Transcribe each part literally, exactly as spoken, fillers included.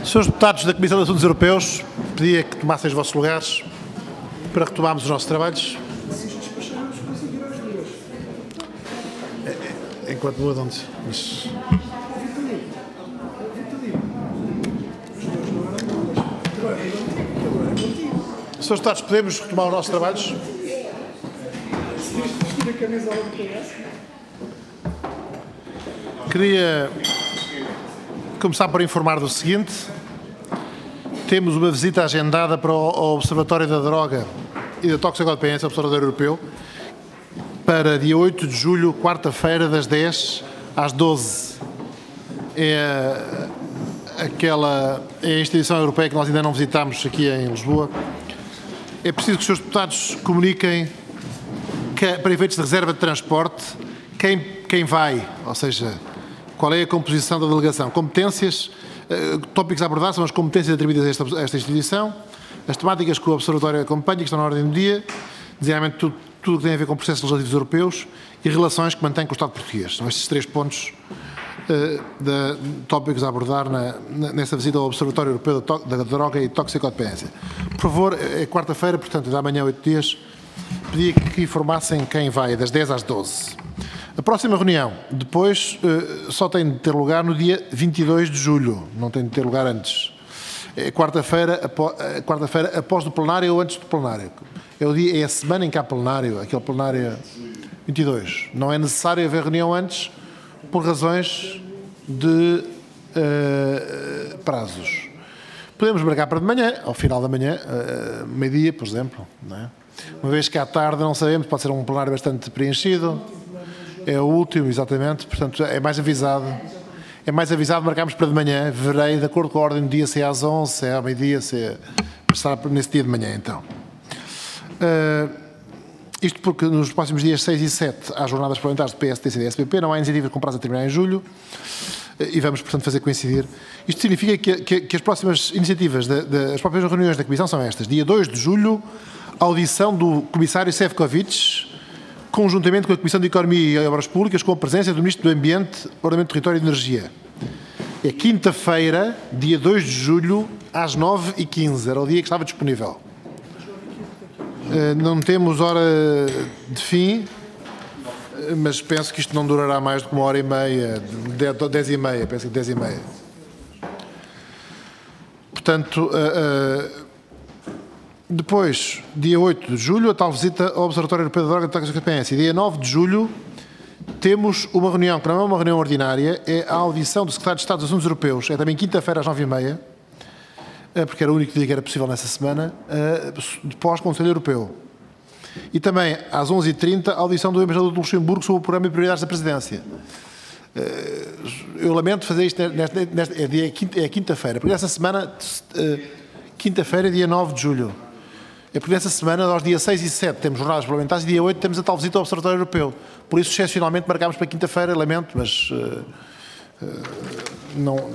senhores deputados da Comissão de Assuntos Europeus, pedia que tomassem os vossos lugares para retomarmos os nossos trabalhos. Enquanto mudam-se. Mas... senhores deputados, podemos retomar os nossos trabalhos? Queria começar por informar do seguinte: temos uma visita agendada para o Observatório da Droga e da Toxicodependência, Observatório Europeu, para dia oito de julho, quarta-feira, das dez às doze. É aquela é a instituição europeia que nós ainda não visitámos aqui em Lisboa. É preciso que os senhores deputados comuniquem que, para efeitos de reserva de transporte, quem, quem vai, ou seja, qual é a composição da delegação, competências, uh, tópicos a abordar são as competências atribuídas a esta, a esta instituição, as temáticas que o Observatório acompanha, que estão na ordem do dia, designadamente tudo, tudo o que tem a ver com processos legislativos europeus e relações que mantém com o Estado português. São estes três pontos uh, de tópicos a abordar na, na, nesta visita ao Observatório Europeu da, da Droga e Toxicodependência. Por favor, é quarta-feira, portanto, de amanhã a oito dias, pedi que informassem quem vai, das dez às doze. A próxima reunião, depois, uh, só tem de ter lugar no dia vinte e dois de julho, não tem de ter lugar antes. É quarta-feira, quarta-feira após o plenário ou antes do plenário. É, o dia, é a semana em que há plenário, aquele plenário vinte e dois. Não é necessário haver reunião antes por razões de uh, prazos. Podemos marcar para de manhã, ao final da manhã, uh, meio-dia, por exemplo. Não é? Uma vez que à tarde não sabemos, pode ser um plenário bastante preenchido. É o último, exatamente, portanto é mais avisado. É mais avisado, marcamos para de manhã, verei, de acordo com a ordem do dia, se é às onze, se é ao meio-dia, se é... estará nesse dia de manhã, então. Uh, isto porque nos próximos dias seis e sete há jornadas parlamentares do P S, T C D e S P P, não há iniciativas com prazo a terminar em julho, uh, e vamos, portanto, fazer coincidir. Isto significa que, que, que as próximas iniciativas, de, de, as próprias reuniões da Comissão são estas. Dia dois de julho, audição do Comissário Šefčovič, conjuntamente com a Comissão de Economia e Obras Públicas, com a presença do Ministro do Ambiente, Ordenamento do Território e de Energia. É quinta-feira, dia dois de julho, às nove e quinze. Era o dia que estava disponível. Não temos hora de fim, mas penso que isto não durará mais do que uma hora e meia, dez e meia, penso que dez e meia. Portanto, depois, dia oito de julho, a tal visita ao Observatório Europeu da Droga e Toxicodependência. Dia nove de julho, temos uma reunião, que não é uma reunião ordinária, é a audição do Secretário de Estado dos Assuntos Europeus. É também quinta-feira, às nove e meia, porque era o único dia que era possível nessa semana, pós-Conselho Europeu. E também, às onze e trinta, a audição do Embaixador do Luxemburgo sobre o Programa de Prioridades da Presidência. Eu lamento fazer isto, nesta, nesta, é, dia, é quinta-feira, porque essa semana, quinta-feira, dia nove de julho. É porque nessa semana, nós dia seis e sete temos jornadas parlamentares e dia oito temos a tal visita ao Observatório Europeu. Por isso, excepcionalmente, marcámos para quinta-feira, lamento, mas uh, uh, não...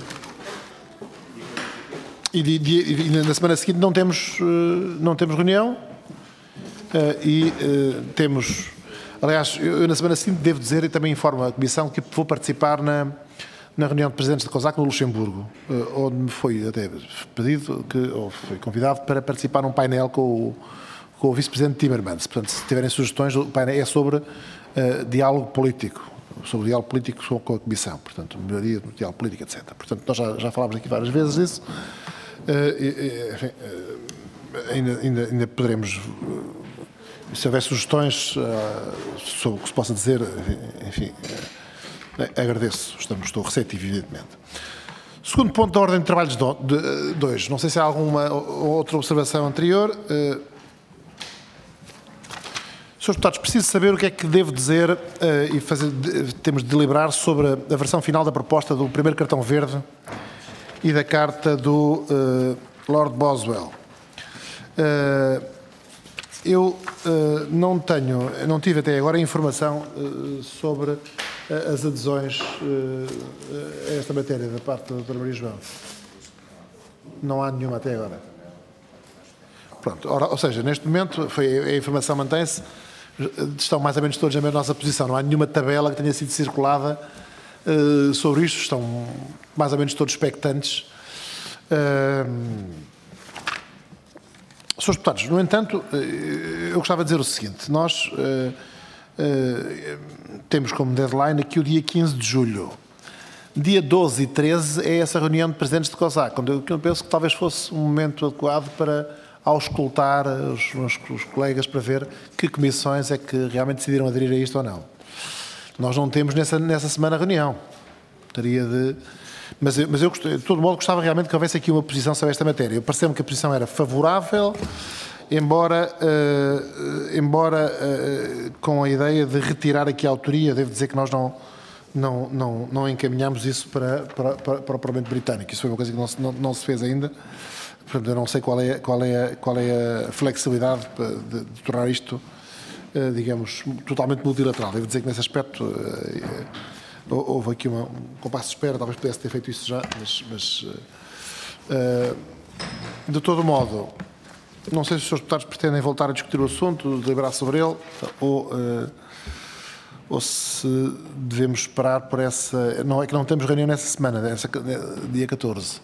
E, de, de, e na semana seguinte não temos, uh, não temos reunião uh, e uh, temos... Aliás, eu, eu na semana seguinte devo dizer, e também informo a Comissão, que vou participar na... na reunião de presidentes da COSAC no Luxemburgo, onde me foi até pedido, que, ou foi convidado para participar num painel com o, com o vice-presidente Timmermans. Portanto, se tiverem sugestões, o painel é sobre uh, diálogo político, sobre diálogo político com a Comissão, portanto, melhoria do diálogo político, etcétera. Portanto, nós já, já falámos aqui várias vezes disso, uh, e, enfim, uh, ainda, ainda, ainda poderemos, uh, se houver sugestões uh, sobre o que se possa dizer, enfim... Uh, agradeço, estamos, estou receptivo, evidentemente. Segundo ponto da ordem de trabalhos de hoje. Não sei se há alguma outra observação anterior. Uh, senhores deputados, preciso saber o que é que devo dizer uh, e fazer, de, temos de deliberar sobre a, a versão final da proposta do primeiro cartão verde e da carta do uh, Lord Boswell. Uh, eu uh, não tenho, não tive até agora informação uh, sobre as adesões uh, a esta matéria da parte da doutora Maria João. Não há nenhuma até agora. Pronto, ora, ou seja, neste momento foi, a informação mantém-se, estão mais ou menos todos na nossa posição, não há nenhuma tabela que tenha sido circulada uh, sobre isto, estão mais ou menos todos expectantes Uh, Senhores deputados, no entanto, eu gostava de dizer o seguinte: nós uh, uh, temos como deadline aqui o dia quinze de julho. Dia doze e treze é essa reunião de presidentes de COSAC, onde eu penso que talvez fosse um momento adequado para auscultar os, os, os colegas para ver que comissões é que realmente decidiram aderir a isto ou não. Nós não temos nessa, nessa semana reunião. Teria de... Mas, mas eu, de todo modo, gostava realmente que houvesse aqui uma posição sobre esta matéria. Eu pareceu-me que a posição era favorável, embora, uh, embora uh, com a ideia de retirar aqui a autoria. Devo dizer que nós não, não, não, não encaminhamos isso para, para, para, para o Parlamento Britânico. Isso foi uma coisa que não, não, não se fez ainda. Portanto, eu não sei qual é, qual é, qual é a flexibilidade de, de tornar isto, uh, digamos, totalmente multilateral. Devo dizer que nesse aspecto... Uh, houve aqui uma, um compasso de espera, talvez pudesse ter feito isso já, mas, mas uh, de todo modo, não sei se os senhores deputados pretendem voltar a discutir o assunto, deliberar sobre ele, ou, uh, ou se devemos esperar por essa... Não é que não temos reunião nessa semana, nessa, dia catorze.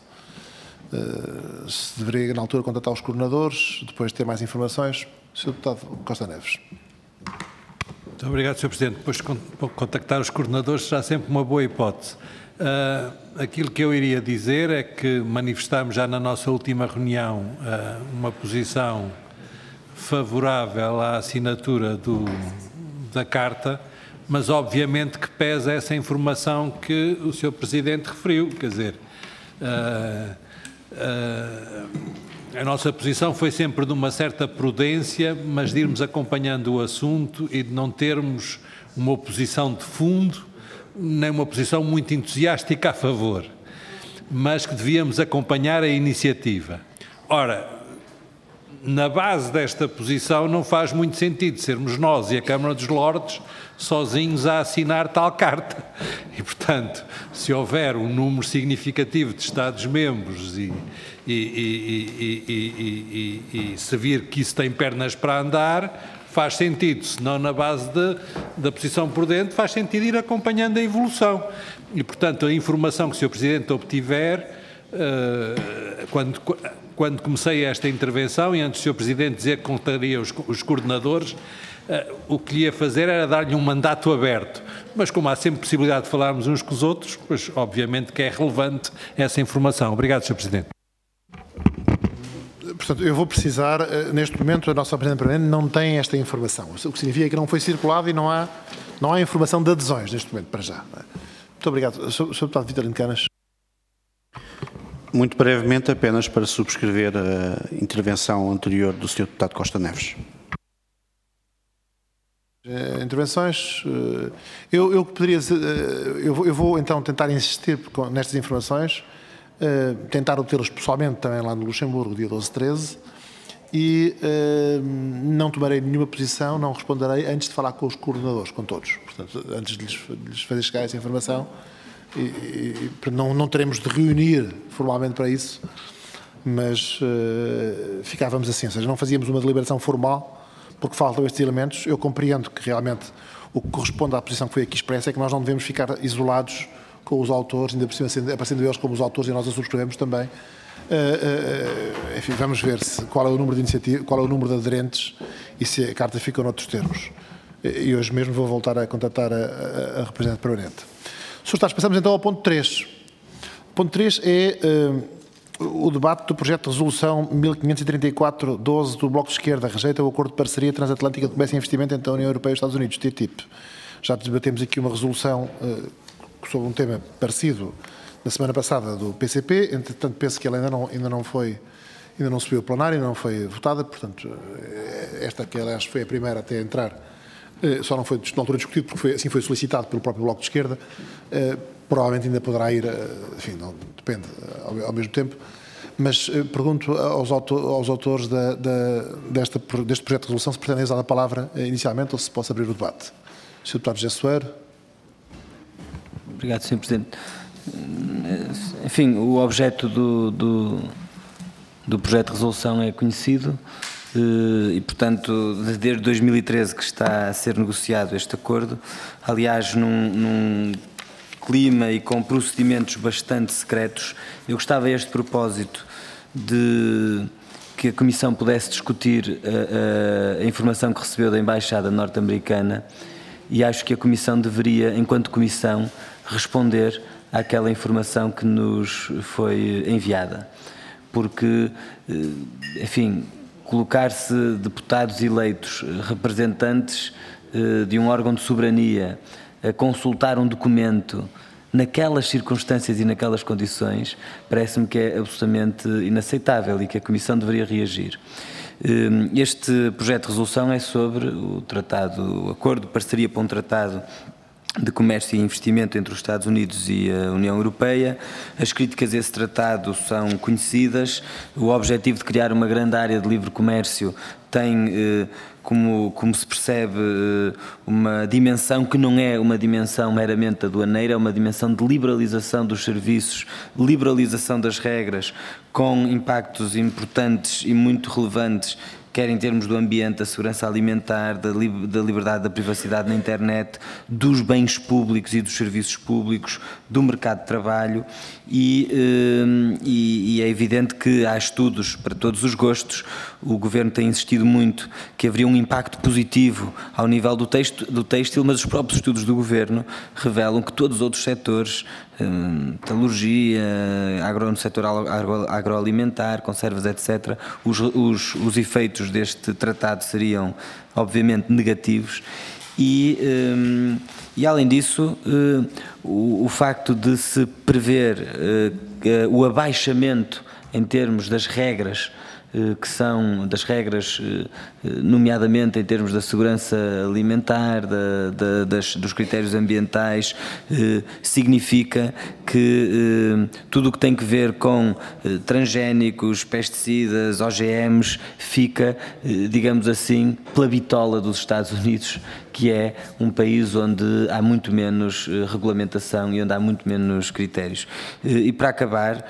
Uh, se deveria, na altura, contatar os coordenadores, depois ter mais informações. senhor Deputado Costa Neves. Muito obrigado, senhor Presidente. Depois de contactar os coordenadores será sempre uma boa hipótese. Uh, aquilo que eu iria dizer é que manifestámos já na nossa última reunião uh, uma posição favorável à assinatura do, da Carta, mas obviamente que pesa essa informação que o senhor Presidente referiu, quer dizer... Uh, uh, A nossa posição foi sempre de uma certa prudência, mas de irmos acompanhando o assunto e de não termos uma oposição de fundo, nem uma posição muito entusiástica a favor, mas que devíamos acompanhar a iniciativa. Ora, na base desta posição não faz muito sentido sermos nós e a Câmara dos Lordes sozinhos a assinar tal carta. E, portanto, se houver um número significativo de Estados-membros e, e, e, e, e, e, e se vir que isso tem pernas para andar, faz sentido, se não na base de, da posição prudente, faz sentido ir acompanhando a evolução. E, portanto, a informação que o senhor Presidente obtiver, uh, quando, quando comecei esta intervenção, e antes do senhor Presidente dizer que contaria os, os coordenadores, uh, o que lhe ia fazer era dar-lhe um mandato aberto. Mas como há sempre possibilidade de falarmos uns com os outros, pois obviamente que é relevante essa informação. Obrigado, senhor Presidente. Portanto, eu vou precisar, neste momento, a nossa Presidente Permanente não tem esta informação, o que significa que não foi circulado e não há, não há informação de adesões neste momento, para já. Muito obrigado. senhor Deputado Vitorino Canas. Muito brevemente, apenas para subscrever a intervenção anterior do senhor Deputado Costa Neves. Intervenções. Eu, eu poderia dizer, eu vou, eu vou então tentar insistir nestas informações, tentar obtê-las pessoalmente também lá no Luxemburgo, dia doze e treze, e não tomarei nenhuma posição, não responderei antes de falar com os coordenadores, com todos. Portanto, antes de lhes, de lhes fazer chegar essa informação, e, e, não, não teremos de reunir formalmente para isso, mas uh, ficávamos assim, ou seja, não fazíamos uma deliberação formal, porque faltam estes elementos. Eu compreendo que realmente o que corresponde à posição que foi aqui expressa é que nós não devemos ficar isolados com os autores, ainda por cima aparecendo eles como os autores e nós a subscrevemos também. Uh, uh, enfim, vamos ver se, qual é o número de iniciativa, qual é o número de aderentes e se a carta fica noutros termos. E hoje mesmo vou voltar a contatar a, a, a representante permanente. senhores Deputados, passamos então ao ponto três. O ponto três é uh, o debate do projeto de resolução mil quinhentos e trinta e quatro doze do Bloco de Esquerda, rejeita o Acordo de Parceria Transatlântica de Comércio e Investimento entre a União Europeia e os Estados Unidos, T T I P. Já debatemos aqui uma resolução uh, sobre um tema parecido na semana passada do P C P, entretanto penso que ela ainda não, ainda não foi, ainda não subiu ao plenário, ainda não foi votada, portanto esta que aliás foi a primeira até entrar, só não foi na altura discutido porque foi, assim foi solicitado pelo próprio Bloco de Esquerda, provavelmente ainda poderá ir, enfim, não depende ao, ao mesmo tempo, mas pergunto aos, autor, aos autores da, da, desta, deste projeto de resolução se pretendem usar a palavra inicialmente ou se possa abrir o debate. senhor Deputado José Soeiro. Obrigado, senhor Presidente. Enfim, o objeto do, do, do projeto de resolução é conhecido e, portanto, desde dois mil e treze que está a ser negociado este acordo. Aliás, num, num clima e com procedimentos bastante secretos. Eu gostava a este propósito de que a Comissão pudesse discutir a, a, a informação que recebeu da Embaixada norte-americana, e acho que a Comissão deveria, enquanto Comissão, responder àquela informação que nos foi enviada. Porque, enfim, colocar-se deputados eleitos, representantes de um órgão de soberania, a consultar um documento naquelas circunstâncias e naquelas condições, parece-me que é absolutamente inaceitável e que a Comissão deveria reagir. Este projeto de resolução é sobre o tratado, o acordo de parceria para um tratado de comércio e investimento entre os Estados Unidos e a União Europeia. As críticas a esse tratado são conhecidas. O objetivo de criar uma grande área de livre comércio tem, eh, como, como se percebe, eh, uma dimensão que não é uma dimensão meramente aduaneira, é uma dimensão de liberalização dos serviços, liberalização das regras, com impactos importantes e muito relevantes, quer em termos do ambiente, da segurança alimentar, da, li da liberdade da privacidade na internet, dos bens públicos e dos serviços públicos, do mercado de trabalho, e, eh, e, e é evidente que há estudos para todos os gostos. O Governo tem insistido muito que haveria um impacto positivo ao nível do, texto, do têxtil, mas os próprios estudos do Governo revelam que todos os outros setores, metalurgia, agro, no setor agro, agroalimentar, conservas, etcétera, os, os, os efeitos deste tratado seriam, obviamente, negativos. E, um, e além disso, uh, o, o facto de se prever uh, uh, o abaixamento em termos das regras, que são das regras, nomeadamente em termos da segurança alimentar, da, da, das, dos critérios ambientais, significa que tudo o que tem que ver com transgénicos, pesticidas, O G Ms, fica, digamos assim, pela bitola dos Estados Unidos, que é um país onde há muito menos regulamentação e onde há muito menos critérios. E para acabar,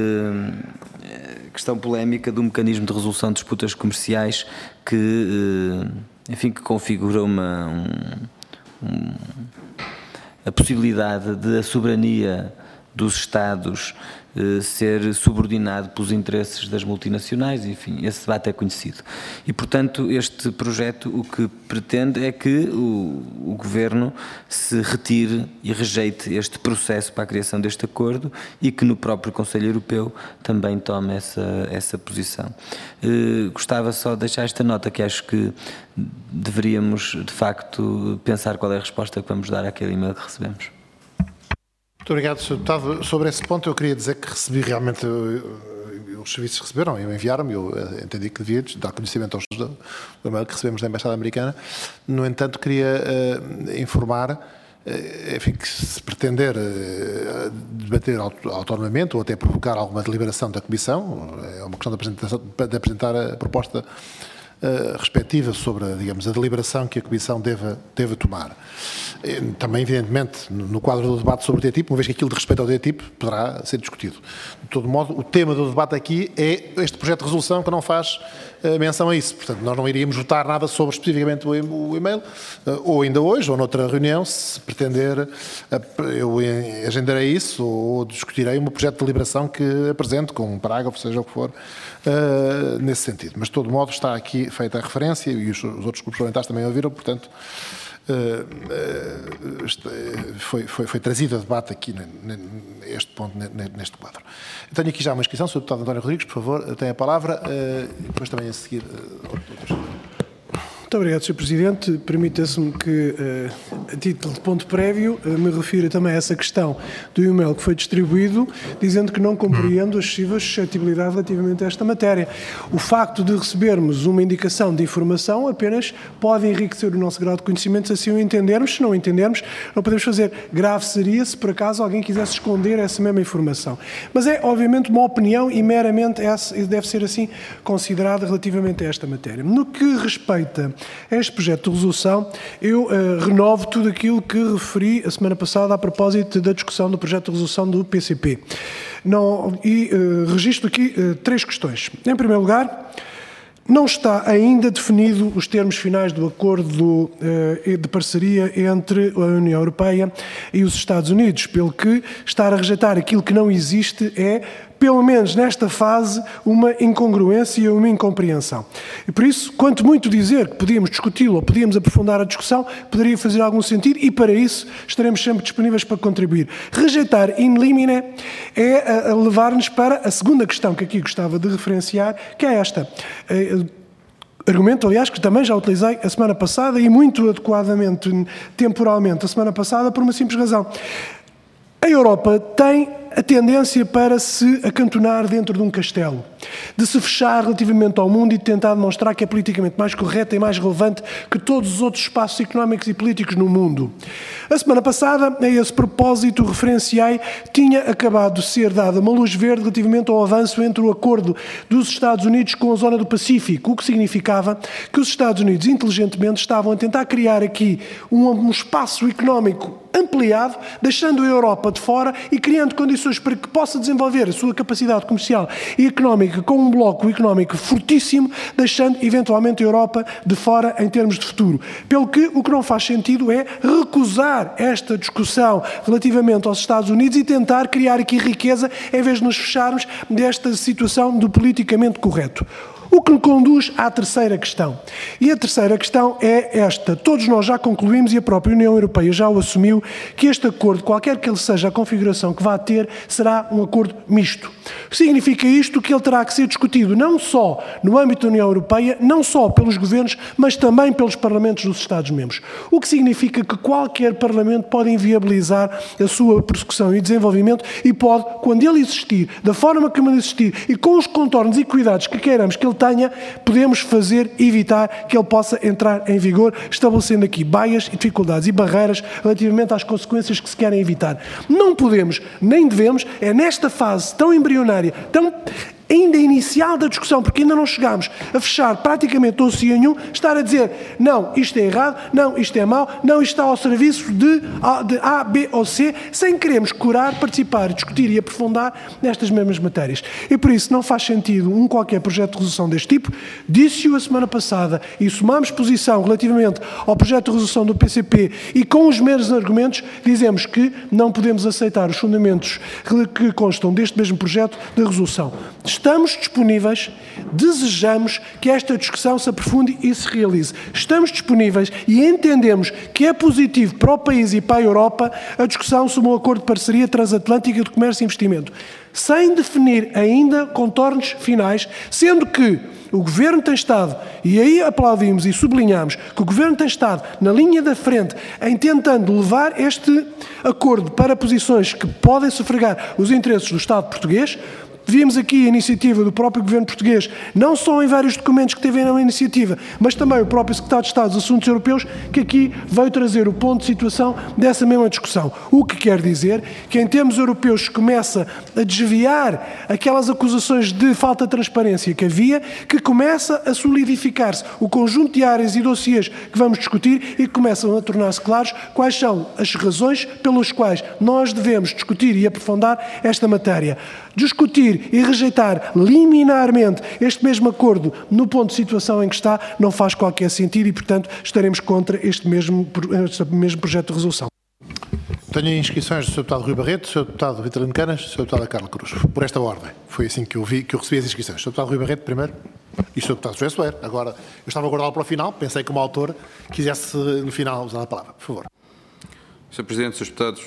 questão polémica do mecanismo de resolução de disputas comerciais que, enfim, que configura uma, um, um, a possibilidade de a soberania dos Estados eh, ser subordinado pelos interesses das multinacionais, enfim, esse debate é conhecido. E, portanto, este projeto o que pretende é que o, o Governo se retire e rejeite este processo para a criação deste acordo e que no próprio Conselho Europeu também tome essa, essa posição. Eh, gostava só de deixar esta nota, que acho que deveríamos, de facto, pensar qual é a resposta que vamos dar àquele e-mail que recebemos. Muito obrigado, senhor Deputado. Sobre esse ponto eu queria dizer que recebi realmente, os serviços receberam, eu enviaram-me, eu entendi que devia dar conhecimento aos do e-mail que recebemos da Embaixada Americana. No entanto, queria uh, informar, uh, enfim, que se pretender uh, debater autonomamente ou até provocar alguma deliberação da Comissão, é uma questão de, apresentação, de apresentar a proposta Uh, respectiva sobre, digamos, a deliberação que a Comissão deva, deva tomar. Também, evidentemente, no quadro do debate sobre o T T I P, uma vez que aquilo de respeito ao T T I P poderá ser discutido. De todo modo, o tema do debate aqui é este projeto de resolução que não faz uh, menção a isso. Portanto, nós não iríamos votar nada sobre especificamente o, o e-mail, uh, ou ainda hoje, ou noutra reunião, se pretender, uh, eu agendarei isso, ou, ou discutirei um projeto de deliberação que apresente, com um parágrafo, seja o que for, uh, nesse sentido. Mas, de todo modo, está aqui feita a referência e os, os outros grupos parlamentares também ouviram, portanto, uh, uh, foi, foi, foi trazido a debate aqui neste ponto, neste quadro. Eu tenho aqui já uma inscrição, senhor Deputado António Rodrigues, por favor, tem a palavra, uh, e depois também a seguir uh, outros. Muito obrigado, senhor Presidente. Permita-me que, a título de ponto prévio, me refira também a essa questão do e-mail que foi distribuído, dizendo que não compreendo a excessiva suscetibilidade relativamente a esta matéria. O facto de recebermos uma indicação de informação apenas pode enriquecer o nosso grau de conhecimento, se assim o entendermos. Se não entendermos, não podemos fazer. Grave seria se, por acaso, alguém quisesse esconder essa mesma informação. Mas é, obviamente, uma opinião e meramente essa, deve ser assim considerada relativamente a esta matéria. No que respeita este projeto de resolução, eu uh, renovo tudo aquilo que referi a semana passada a propósito da discussão do projeto de resolução do P C P. Não, e uh, registro aqui uh, três questões. Em primeiro lugar, Não está ainda definido os termos finais do acordo de parceria entre a União Europeia e os Estados Unidos, pelo que estar a rejeitar aquilo que não existe é, pelo menos nesta fase, uma incongruência e uma incompreensão. E por isso, quanto muito dizer que podíamos discuti-lo ou podíamos aprofundar a discussão, poderia fazer algum sentido e para isso estaremos sempre disponíveis para contribuir. Rejeitar in limine é levar-nos para a segunda questão que aqui gostava de referenciar, que é esta. Argumento, aliás, que também já utilizei a semana passada e muito adequadamente, temporalmente, a semana passada, por uma simples razão. A Europa tem a tendência para se acantonar dentro de um castelo, de se fechar relativamente ao mundo e de tentar demonstrar que é politicamente mais correta e mais relevante que todos os outros espaços económicos e políticos no mundo. A semana passada, a esse propósito, referenciei, tinha acabado de ser dada uma luz verde relativamente ao avanço entre o acordo dos Estados Unidos com a zona do Pacífico, o que significava que os Estados Unidos, inteligentemente, estavam a tentar criar aqui um, um espaço económico ampliado, deixando a Europa de fora e criando condições para que possa desenvolver a sua capacidade comercial e económica com um bloco económico fortíssimo, deixando eventualmente a Europa de fora em termos de futuro. Pelo que o que não faz sentido é recusar esta discussão relativamente aos Estados Unidos e tentar criar aqui riqueza em vez de nos fecharmos desta situação do politicamente correto. O que me conduz à terceira questão. E a terceira questão é esta. Todos nós já concluímos, e a própria União Europeia já o assumiu, que este acordo, qualquer que ele seja a configuração que vá ter, será um acordo misto. Significa isto que ele terá que ser discutido não só no âmbito da União Europeia, não só pelos governos, mas também pelos parlamentos dos Estados-membros. O que significa que qualquer parlamento pode inviabilizar a sua prossecução e desenvolvimento e pode, quando ele existir, da forma como ele existir e com os contornos e cuidados que queiramos que ele tenha, podemos fazer, evitar que ele possa entrar em vigor, estabelecendo aqui baias e dificuldades e barreiras relativamente às consequências que se querem evitar. Não podemos, nem devemos, é nesta fase tão embrionária, tão ainda inicial da discussão, porque ainda não chegámos a fechar praticamente dossiê nenhum, estar a dizer, não, isto é errado, não, isto é mau, não, isto está ao serviço de A, de A, B ou C, sem queremos curar, participar, discutir e aprofundar nestas mesmas matérias. E por isso não faz sentido um qualquer projeto de resolução deste tipo. Disse-o a semana passada e somámos posição relativamente ao projeto de resolução do P C P e com os mesmos argumentos dizemos que não podemos aceitar os fundamentos que constam deste mesmo projeto de resolução. Estamos disponíveis, desejamos que esta discussão se aprofunde e se realize. Estamos disponíveis e entendemos que é positivo para o país e para a Europa a discussão sobre um acordo de parceria transatlântica de comércio e investimento, sem definir ainda contornos finais, sendo que o Governo tem estado, e aí aplaudimos e sublinhamos, que o Governo tem estado na linha da frente em tentando levar este acordo para posições que podem sufragar os interesses do Estado português. Vimos aqui a iniciativa do próprio Governo português, não só em vários documentos que teve na iniciativa, mas também o próprio Secretário de Estado dos Assuntos Europeus, que aqui veio trazer o ponto de situação dessa mesma discussão. O que quer dizer que em termos europeus começa a desviar aquelas acusações de falta de transparência que havia, que começa a solidificar-se o conjunto de áreas e dossiês que vamos discutir e que começam a tornar-se claros quais são as razões pelas quais nós devemos discutir e aprofundar esta matéria. Discutir e rejeitar liminarmente este mesmo acordo no ponto de situação em que está não faz qualquer sentido e, portanto, estaremos contra este mesmo, este mesmo projeto de resolução. Tenho inscrições do senhor Deputado Rui Barreto, do senhor Deputado Vitorino Canas e do senhor Deputado Carlos Cruz. Por esta ordem. Foi assim que eu vi, que eu recebi as inscrições. O senhor Deputado Rui Barreto primeiro e o senhor Deputado José Soeiro. Agora, eu estava a guardá-lo para o final, pensei que o autor quisesse no final usar a palavra. Por favor. senhor Presidente, senhores Deputados,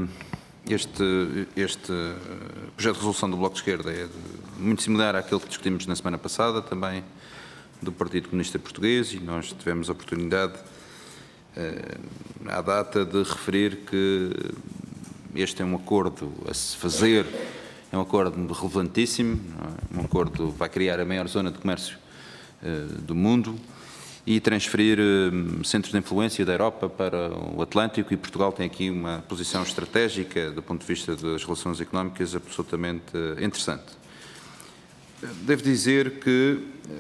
este, este projeto de resolução do Bloco de Esquerda é muito similar àquele que discutimos na semana passada, também do Partido Comunista Português, e nós tivemos a oportunidade, à data, de referir que este é um acordo a se fazer, é um acordo relevantíssimo, um acordo que vai criar a maior zona de comércio do mundo e transferir centros de influência da Europa para o Atlântico, e Portugal tem aqui uma posição estratégica do ponto de vista das relações económicas absolutamente interessante. Devo dizer que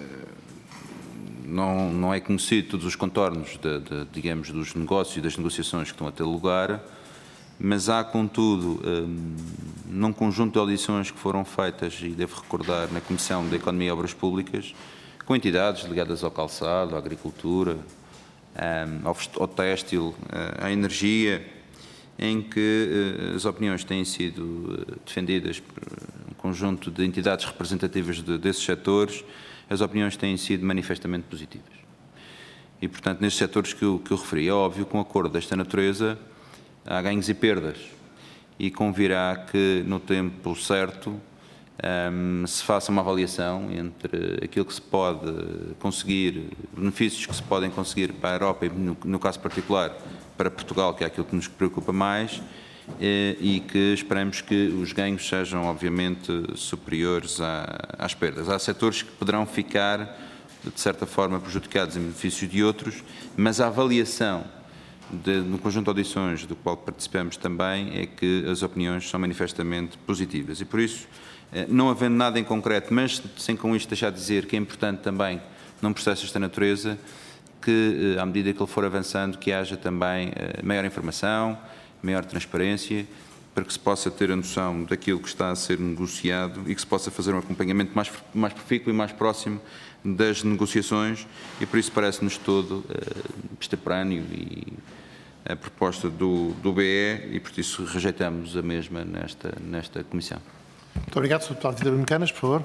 não, não é conhecido todos os contornos, de, de, digamos, dos negócios e das negociações que estão a ter lugar, mas há, contudo, um, num conjunto de audições que foram feitas, e devo recordar, na Comissão de Economia e Obras Públicas, com entidades ligadas ao calçado, à agricultura, ao, ao têxtil, à energia, em que as opiniões têm sido defendidas por um conjunto de entidades representativas de, desses setores, as opiniões têm sido manifestamente positivas. E, portanto, nestes setores que eu, que eu referi, é óbvio que um acordo desta natureza há ganhos e perdas, e convirá que, no tempo certo, um, se faça uma avaliação entre aquilo que se pode conseguir, benefícios que se podem conseguir para a Europa, e no, no caso particular para Portugal, que é aquilo que nos preocupa mais, e, e que esperamos que os ganhos sejam, obviamente, superiores à, às perdas. Há setores que poderão ficar, de certa forma, prejudicados em benefício de outros, mas a avaliação de, no conjunto de audições do qual participamos também é que as opiniões são manifestamente positivas. E por isso, não havendo nada em concreto, mas sem com isto deixar de dizer que é importante também, num processo desta natureza, que, à medida que ele for avançando, que haja também maior informação, maior transparência, para que se possa ter a noção daquilo que está a ser negociado e que se possa fazer um acompanhamento mais, mais profícuo e mais próximo das negociações, e por isso parece-nos todo uh, extemporâneo e a proposta do, do B E, e por isso rejeitamos a mesma nesta, nesta comissão. Muito obrigado, senhor Deputado Vítor Bruno Canas, por favor.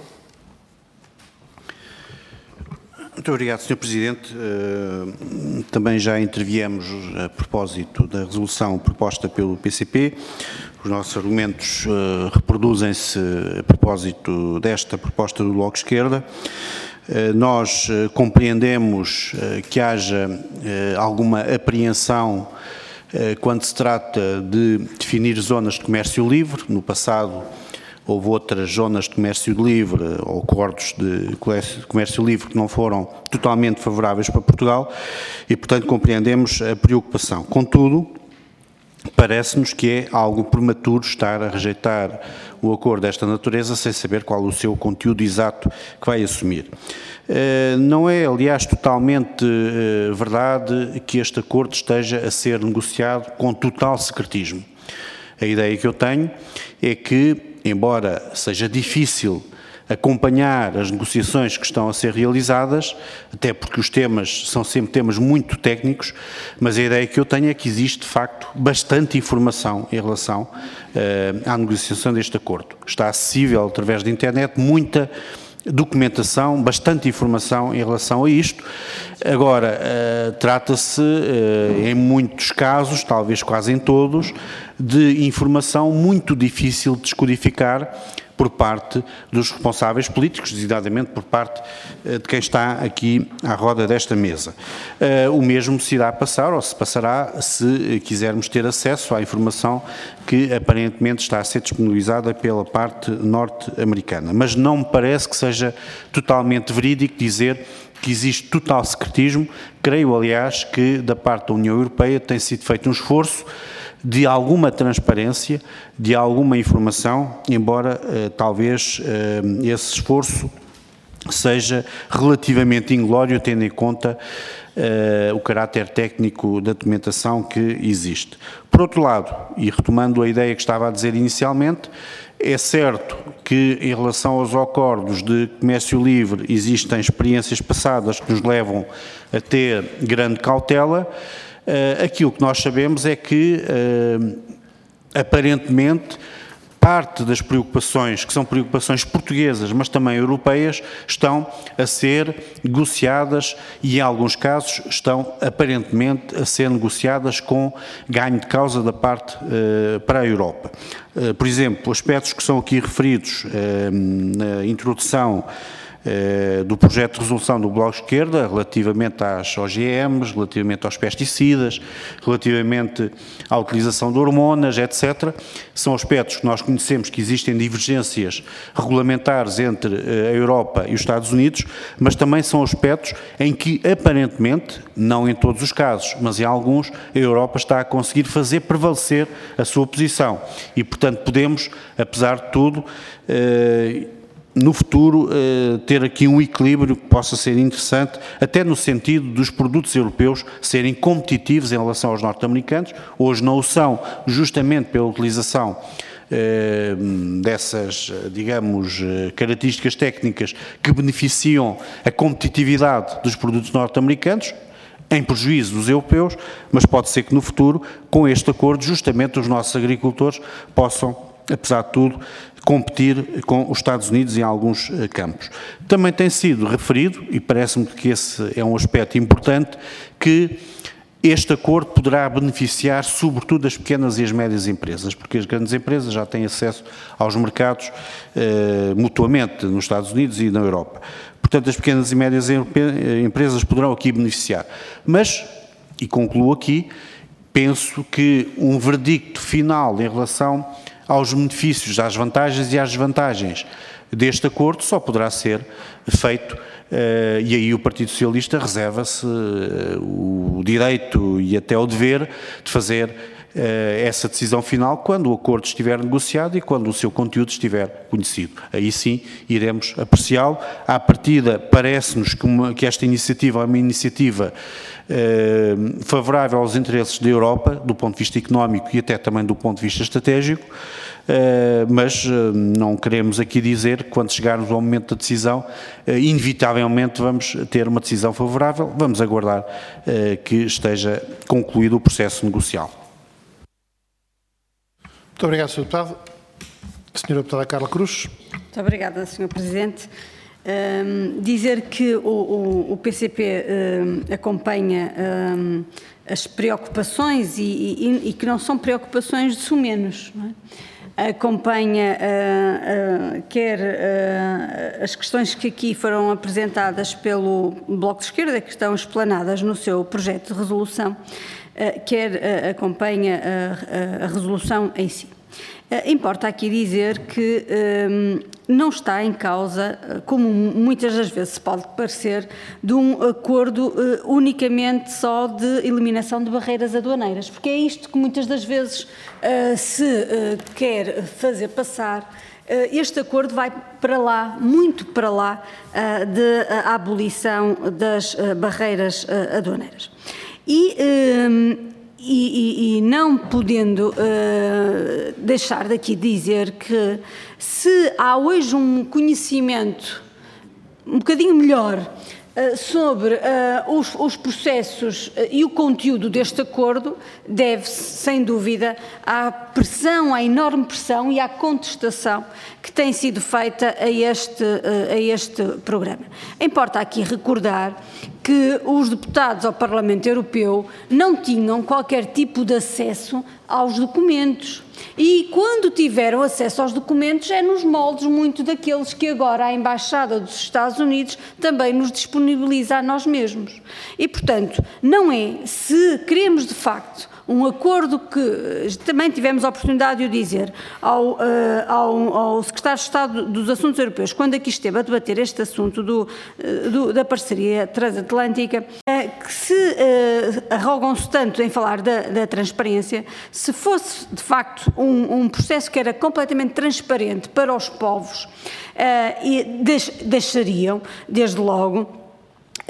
Muito obrigado, senhor Presidente. Uh, também já interviemos a propósito da resolução proposta pelo P C P. Os nossos argumentos uh, reproduzem-se a propósito desta proposta do Bloco de Esquerda. Uh, nós uh, compreendemos uh, que haja uh, alguma apreensão uh, quando se trata de definir zonas de comércio livre. No passado, houve outras zonas de comércio livre ou acordos de comércio livre que não foram totalmente favoráveis para Portugal e, portanto, compreendemos a preocupação. Contudo, parece-nos que é algo prematuro estar a rejeitar o acordo desta natureza sem saber qual o seu conteúdo exato que vai assumir. Não é, aliás, totalmente verdade que este acordo esteja a ser negociado com total secretismo. A ideia que eu tenho é que, embora seja difícil acompanhar as negociações que estão a ser realizadas, até porque os temas são sempre temas muito técnicos, mas a ideia que eu tenho é que existe, de facto, bastante informação em relação uh, à negociação deste acordo. Está acessível, através da internet, muita documentação, bastante informação em relação a isto. Agora, uh, trata-se, uh, em muitos casos, talvez quase em todos, de informação muito difícil de descodificar por parte dos responsáveis políticos, designadamente por parte uh, de quem está aqui à roda desta mesa. Uh, o mesmo se irá passar, ou se passará, se quisermos ter acesso à informação que aparentemente está a ser disponibilizada pela parte norte-americana. Mas não me parece que seja totalmente verídico dizer que existe total secretismo. Creio, aliás, que da parte da União Europeia tem sido feito um esforço de alguma transparência, de alguma informação, embora eh, talvez eh, esse esforço seja relativamente inglório, tendo em conta eh, o caráter técnico da documentação que existe. Por outro lado, e retomando a ideia que estava a dizer inicialmente, é certo que em relação aos acordos de comércio livre existem experiências passadas que nos levam a ter grande cautela. Uh, aquilo que nós sabemos é que, uh, aparentemente, parte das preocupações, que são preocupações portuguesas, mas também europeias, estão a ser negociadas e, em alguns casos, estão aparentemente a ser negociadas com ganho de causa da parte uh, para a Europa. Uh, por exemplo, aspectos que são aqui referidos uh, na introdução do projeto de resolução do Bloco de Esquerda, relativamente às O G Ms, relativamente aos pesticidas, relativamente à utilização de hormonas, etcétera. São aspectos que nós conhecemos que existem divergências regulamentares entre a Europa e os Estados Unidos, mas também são aspectos em que, aparentemente, não em todos os casos, mas em alguns, a Europa está a conseguir fazer prevalecer a sua posição. E, portanto, podemos, apesar de tudo, eh, no futuro, eh, ter aqui um equilíbrio que possa ser interessante, até no sentido dos produtos europeus serem competitivos em relação aos norte-americanos. Hoje não o são, justamente pela utilização dessas, digamos, características técnicas que beneficiam a competitividade dos produtos norte-americanos, em prejuízo dos europeus, mas pode ser que no futuro, com este acordo, justamente os nossos agricultores possam, apesar de tudo, competir com os Estados Unidos em alguns campos. Também tem sido referido, e parece-me que esse é um aspecto importante, que este acordo poderá beneficiar sobretudo as pequenas e as médias empresas, porque as grandes empresas já têm acesso aos mercados eh, mutuamente nos Estados Unidos e na Europa. Portanto, as pequenas e médias empresas poderão aqui beneficiar. Mas, e concluo aqui, penso que um verdicto final em relação aos benefícios, às vantagens e às desvantagens deste acordo só poderá ser feito, Uh, e aí o Partido Socialista reserva-se uh, o direito e até o dever de fazer uh, essa decisão final quando o acordo estiver negociado e quando o seu conteúdo estiver conhecido. Aí sim iremos apreciá-lo. À partida parece-nos que, que esta iniciativa é uma iniciativa uh, favorável aos interesses da Europa, do ponto de vista económico e até também do ponto de vista estratégico. Uh, mas uh, não queremos aqui dizer que quando chegarmos ao momento da decisão, uh, inevitavelmente vamos ter uma decisão favorável. Vamos aguardar uh, que esteja concluído o processo negocial. Muito obrigado, senhor Deputado. Senhora Deputada Carla Cruz. Muito obrigada, senhor Presidente. Um, dizer que o, o, o P C P um, acompanha um, as preocupações e, e, e que não são preocupações de sumenos, não é? Acompanha uh, uh, quer uh, as questões que aqui foram apresentadas pelo Bloco de Esquerda, que estão explanadas no seu projeto de resolução, uh, quer uh, acompanha a, a, a resolução em si. Uh, importa aqui dizer que um, não está em causa, como muitas das vezes se pode parecer, de um acordo uh, unicamente só de eliminação de barreiras aduaneiras, porque é isto que muitas das vezes uh, se uh, quer fazer passar. Uh, este acordo vai para lá, muito para lá, uh, de uh, abolição das uh, barreiras uh, aduaneiras. E um, E, e, e não podendo uh, deixar daqui dizer que se há hoje um conhecimento um bocadinho melhor uh, sobre uh, os, os processos uh, e o conteúdo deste acordo, deve-se, sem dúvida, à pressão, à enorme pressão e à contestação que tem sido feita a este, uh, a este programa. Importa aqui recordar que os deputados ao Parlamento Europeu não tinham qualquer tipo de acesso aos documentos. E quando tiveram acesso aos documentos é nos moldes muito daqueles que agora a Embaixada dos Estados Unidos também nos disponibiliza a nós mesmos. E, portanto, não é, se queremos de facto um acordo que também tivemos a oportunidade de o dizer ao, uh, ao, ao Secretário de Estado dos Assuntos Europeus, quando aqui esteve a debater este assunto do, uh, do, da parceria transatlântica, uh, que se uh, arrogam-se tanto em falar da, da transparência, se fosse de facto um, um processo que era completamente transparente para os povos, uh, e deix, deixariam, desde logo, Uh,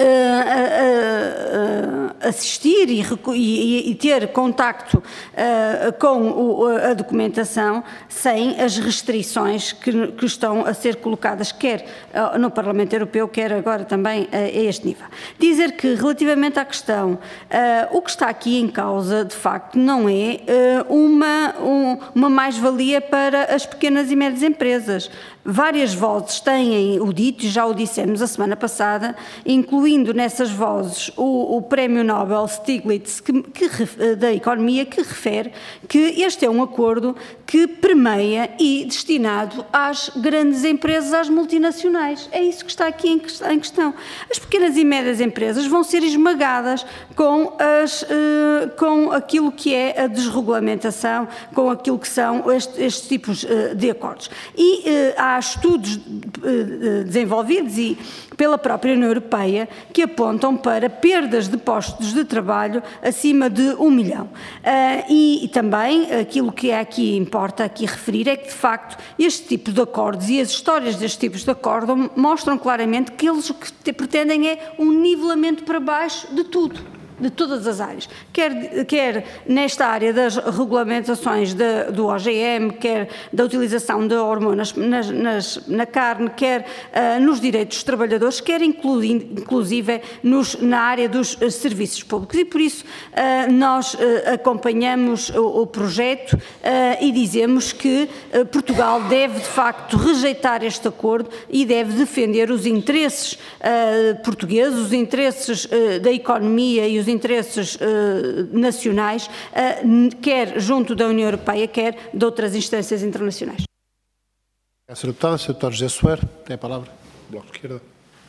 uh, uh, assistir e, e, e ter contacto uh, com o, a documentação sem as restrições que, que estão a ser colocadas quer uh, no Parlamento Europeu, quer agora também uh, a este nível. Dizer que relativamente à questão, uh, o que está aqui em causa de facto não é uh, uma, um, uma mais-valia para as pequenas e médias empresas. Várias vozes têm o dito, e já o dissemos a semana passada, incluindo nessas vozes o, o Prémio Nobel Stiglitz que, que, da Economia, que refere que este é um acordo que permeia e destinado às grandes empresas, às multinacionais. É isso que está aqui em questão. As pequenas e médias empresas vão ser esmagadas com, as, uh, com aquilo que é a desregulamentação, com aquilo que são estes, estes tipos uh, de acordos. E uh, há estudos desenvolvidos e pela própria União Europeia que apontam para perdas de postos de trabalho acima de um milhão. Uh, e, e também aquilo que é aqui importa aqui referir é que de facto este tipo de acordos e as histórias destes tipos de acordo mostram claramente que eles o que pretendem é um nivelamento para baixo de tudo. de todas as áreas, quer, quer nesta área das regulamentações de, do O G M, quer da utilização de hormonas nas, nas, na carne, quer uh, nos direitos dos trabalhadores, quer inclui, inclusive nos, na área dos uh, serviços públicos. E por isso uh, nós uh, acompanhamos o, o projeto uh, e dizemos que uh, Portugal deve de facto rejeitar este acordo e deve defender os interesses uh, portugueses, os interesses uh, da economia e os interesses uh, nacionais, uh, quer junto da União Europeia, quer de outras instâncias internacionais. senhora Deputada, senhor Deputado José Soeiro, tem a palavra. Bloco de Esquerda.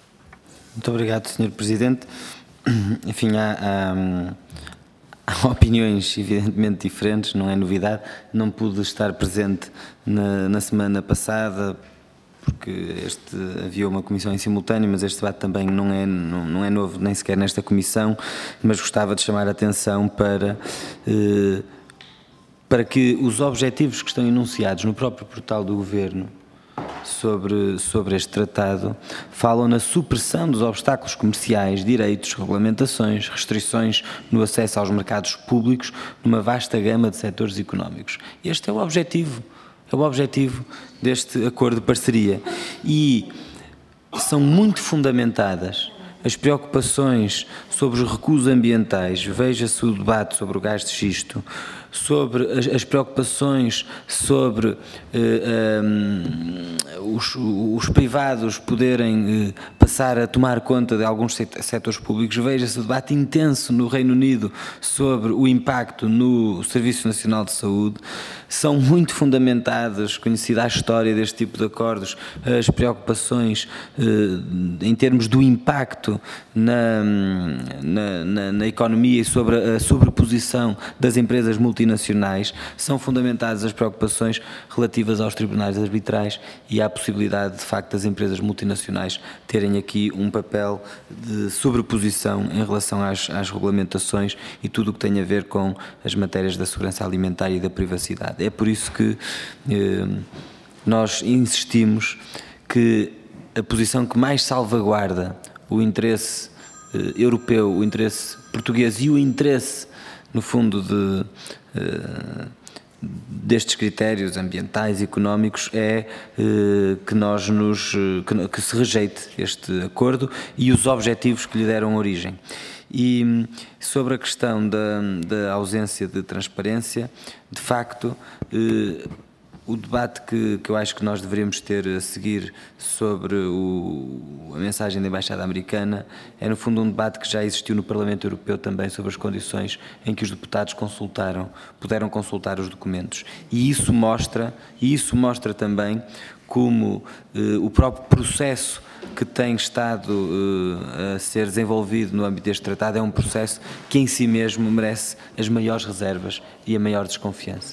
Muito obrigado, senhor Presidente. Enfim, há, há, há opiniões evidentemente diferentes, não é novidade. Não pude estar presente na, na semana passada, porque este, havia uma comissão em simultâneo, mas este debate também não é, não, não é novo, nem sequer nesta comissão, mas gostava de chamar a atenção para, eh, para que os objetivos que estão enunciados no próprio portal do Governo sobre, sobre este tratado falam na supressão dos obstáculos comerciais, direitos, regulamentações, restrições no acesso aos mercados públicos numa vasta gama de setores económicos. Este é o objetivo. É o objetivo deste acordo de parceria e são muito fundamentadas as preocupações sobre os recuos ambientais, veja-se o debate sobre o gás de xisto, sobre as, as preocupações sobre eh, um, os, os privados poderem eh, passar a tomar conta de alguns setores públicos, veja-se o debate intenso no Reino Unido sobre o impacto no Serviço Nacional de Saúde. São muito fundamentadas, conhecida a história deste tipo de acordos, as preocupações eh, em termos do impacto na, na, na, na economia e sobre a sobreposição das empresas multinacionais, são fundamentadas as preocupações relativas aos tribunais arbitrais e à possibilidade, de facto, das empresas multinacionais terem aqui um papel de sobreposição em relação às, às regulamentações e tudo o que tem a ver com as matérias da segurança alimentar e da privacidade. É por isso que eh, nós insistimos que a posição que mais salvaguarda o interesse eh, europeu, o interesse português e o interesse, no fundo, de, eh, destes critérios ambientais e económicos é eh, que, nós nos, que, que se rejeite este acordo e os objetivos que lhe deram origem. E sobre a questão da, da ausência de transparência, de facto, eh, o debate que, que eu acho que nós deveríamos ter a seguir sobre o, a mensagem da Embaixada Americana é, no fundo, um debate que já existiu no Parlamento Europeu também sobre as condições em que os deputados consultaram, puderam consultar os documentos. E isso mostra, e isso mostra também como eh, o próprio processo que tem estado uh, a ser desenvolvido no âmbito deste tratado é um processo que em si mesmo merece as maiores reservas e a maior desconfiança.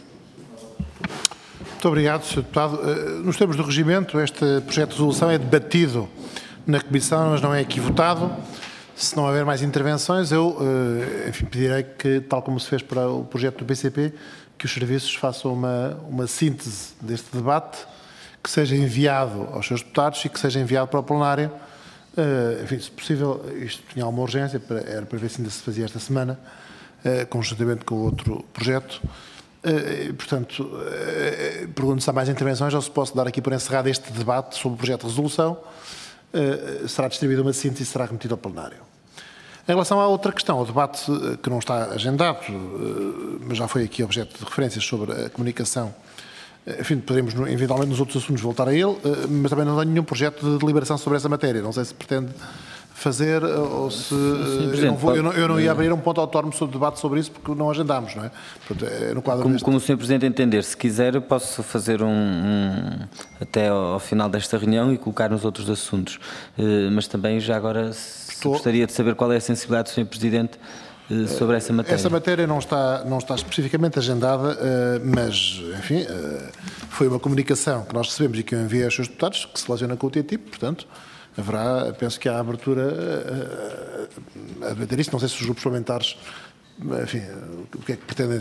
Muito obrigado, senhor Deputado. Uh, nos termos do regimento, este projeto de resolução é debatido na Comissão, mas não é aqui votado. Se não houver mais intervenções, eu uh, enfim, pedirei que, tal como se fez para o projeto do P C P, que os serviços façam uma, uma síntese deste debate, que seja enviado aos seus deputados e que seja enviado para o plenário. Uh, enfim, se possível, isto tinha alguma urgência, para, era para ver se ainda se fazia esta semana, uh, conjuntamente com o outro projeto. Uh, portanto, uh, pergunto se há mais intervenções ou se posso dar aqui por encerrado este debate sobre o projeto de resolução. Uh, será distribuída uma síntese e será remetido ao plenário. Em relação à outra questão, ao debate uh, que não está agendado, uh, mas já foi aqui objeto de referências sobre a comunicação. Enfim, poderemos, eventualmente, nos outros assuntos voltar a ele, mas também não tenho nenhum projeto de deliberação sobre essa matéria. Não sei se pretende fazer ou se... Sim, eu, não vou, eu, não, eu não ia abrir um ponto autónomo sobre debate sobre isso porque não agendámos, não é? Portanto, é no quadro como, deste... como o senhor Presidente entender, se quiser, eu posso fazer um, um até ao final desta reunião e colocar nos outros assuntos. Mas também, já agora, Estou... gostaria de saber qual é a sensibilidade do senhor Presidente sobre essa matéria. Essa matéria não está, não está especificamente agendada, mas, enfim, foi uma comunicação que nós recebemos e que eu enviei aos seus deputados, que se relaciona com o T T I P, portanto, haverá, penso que há abertura a debater isto. Não sei se os grupos parlamentares, enfim, o que é que pretendem...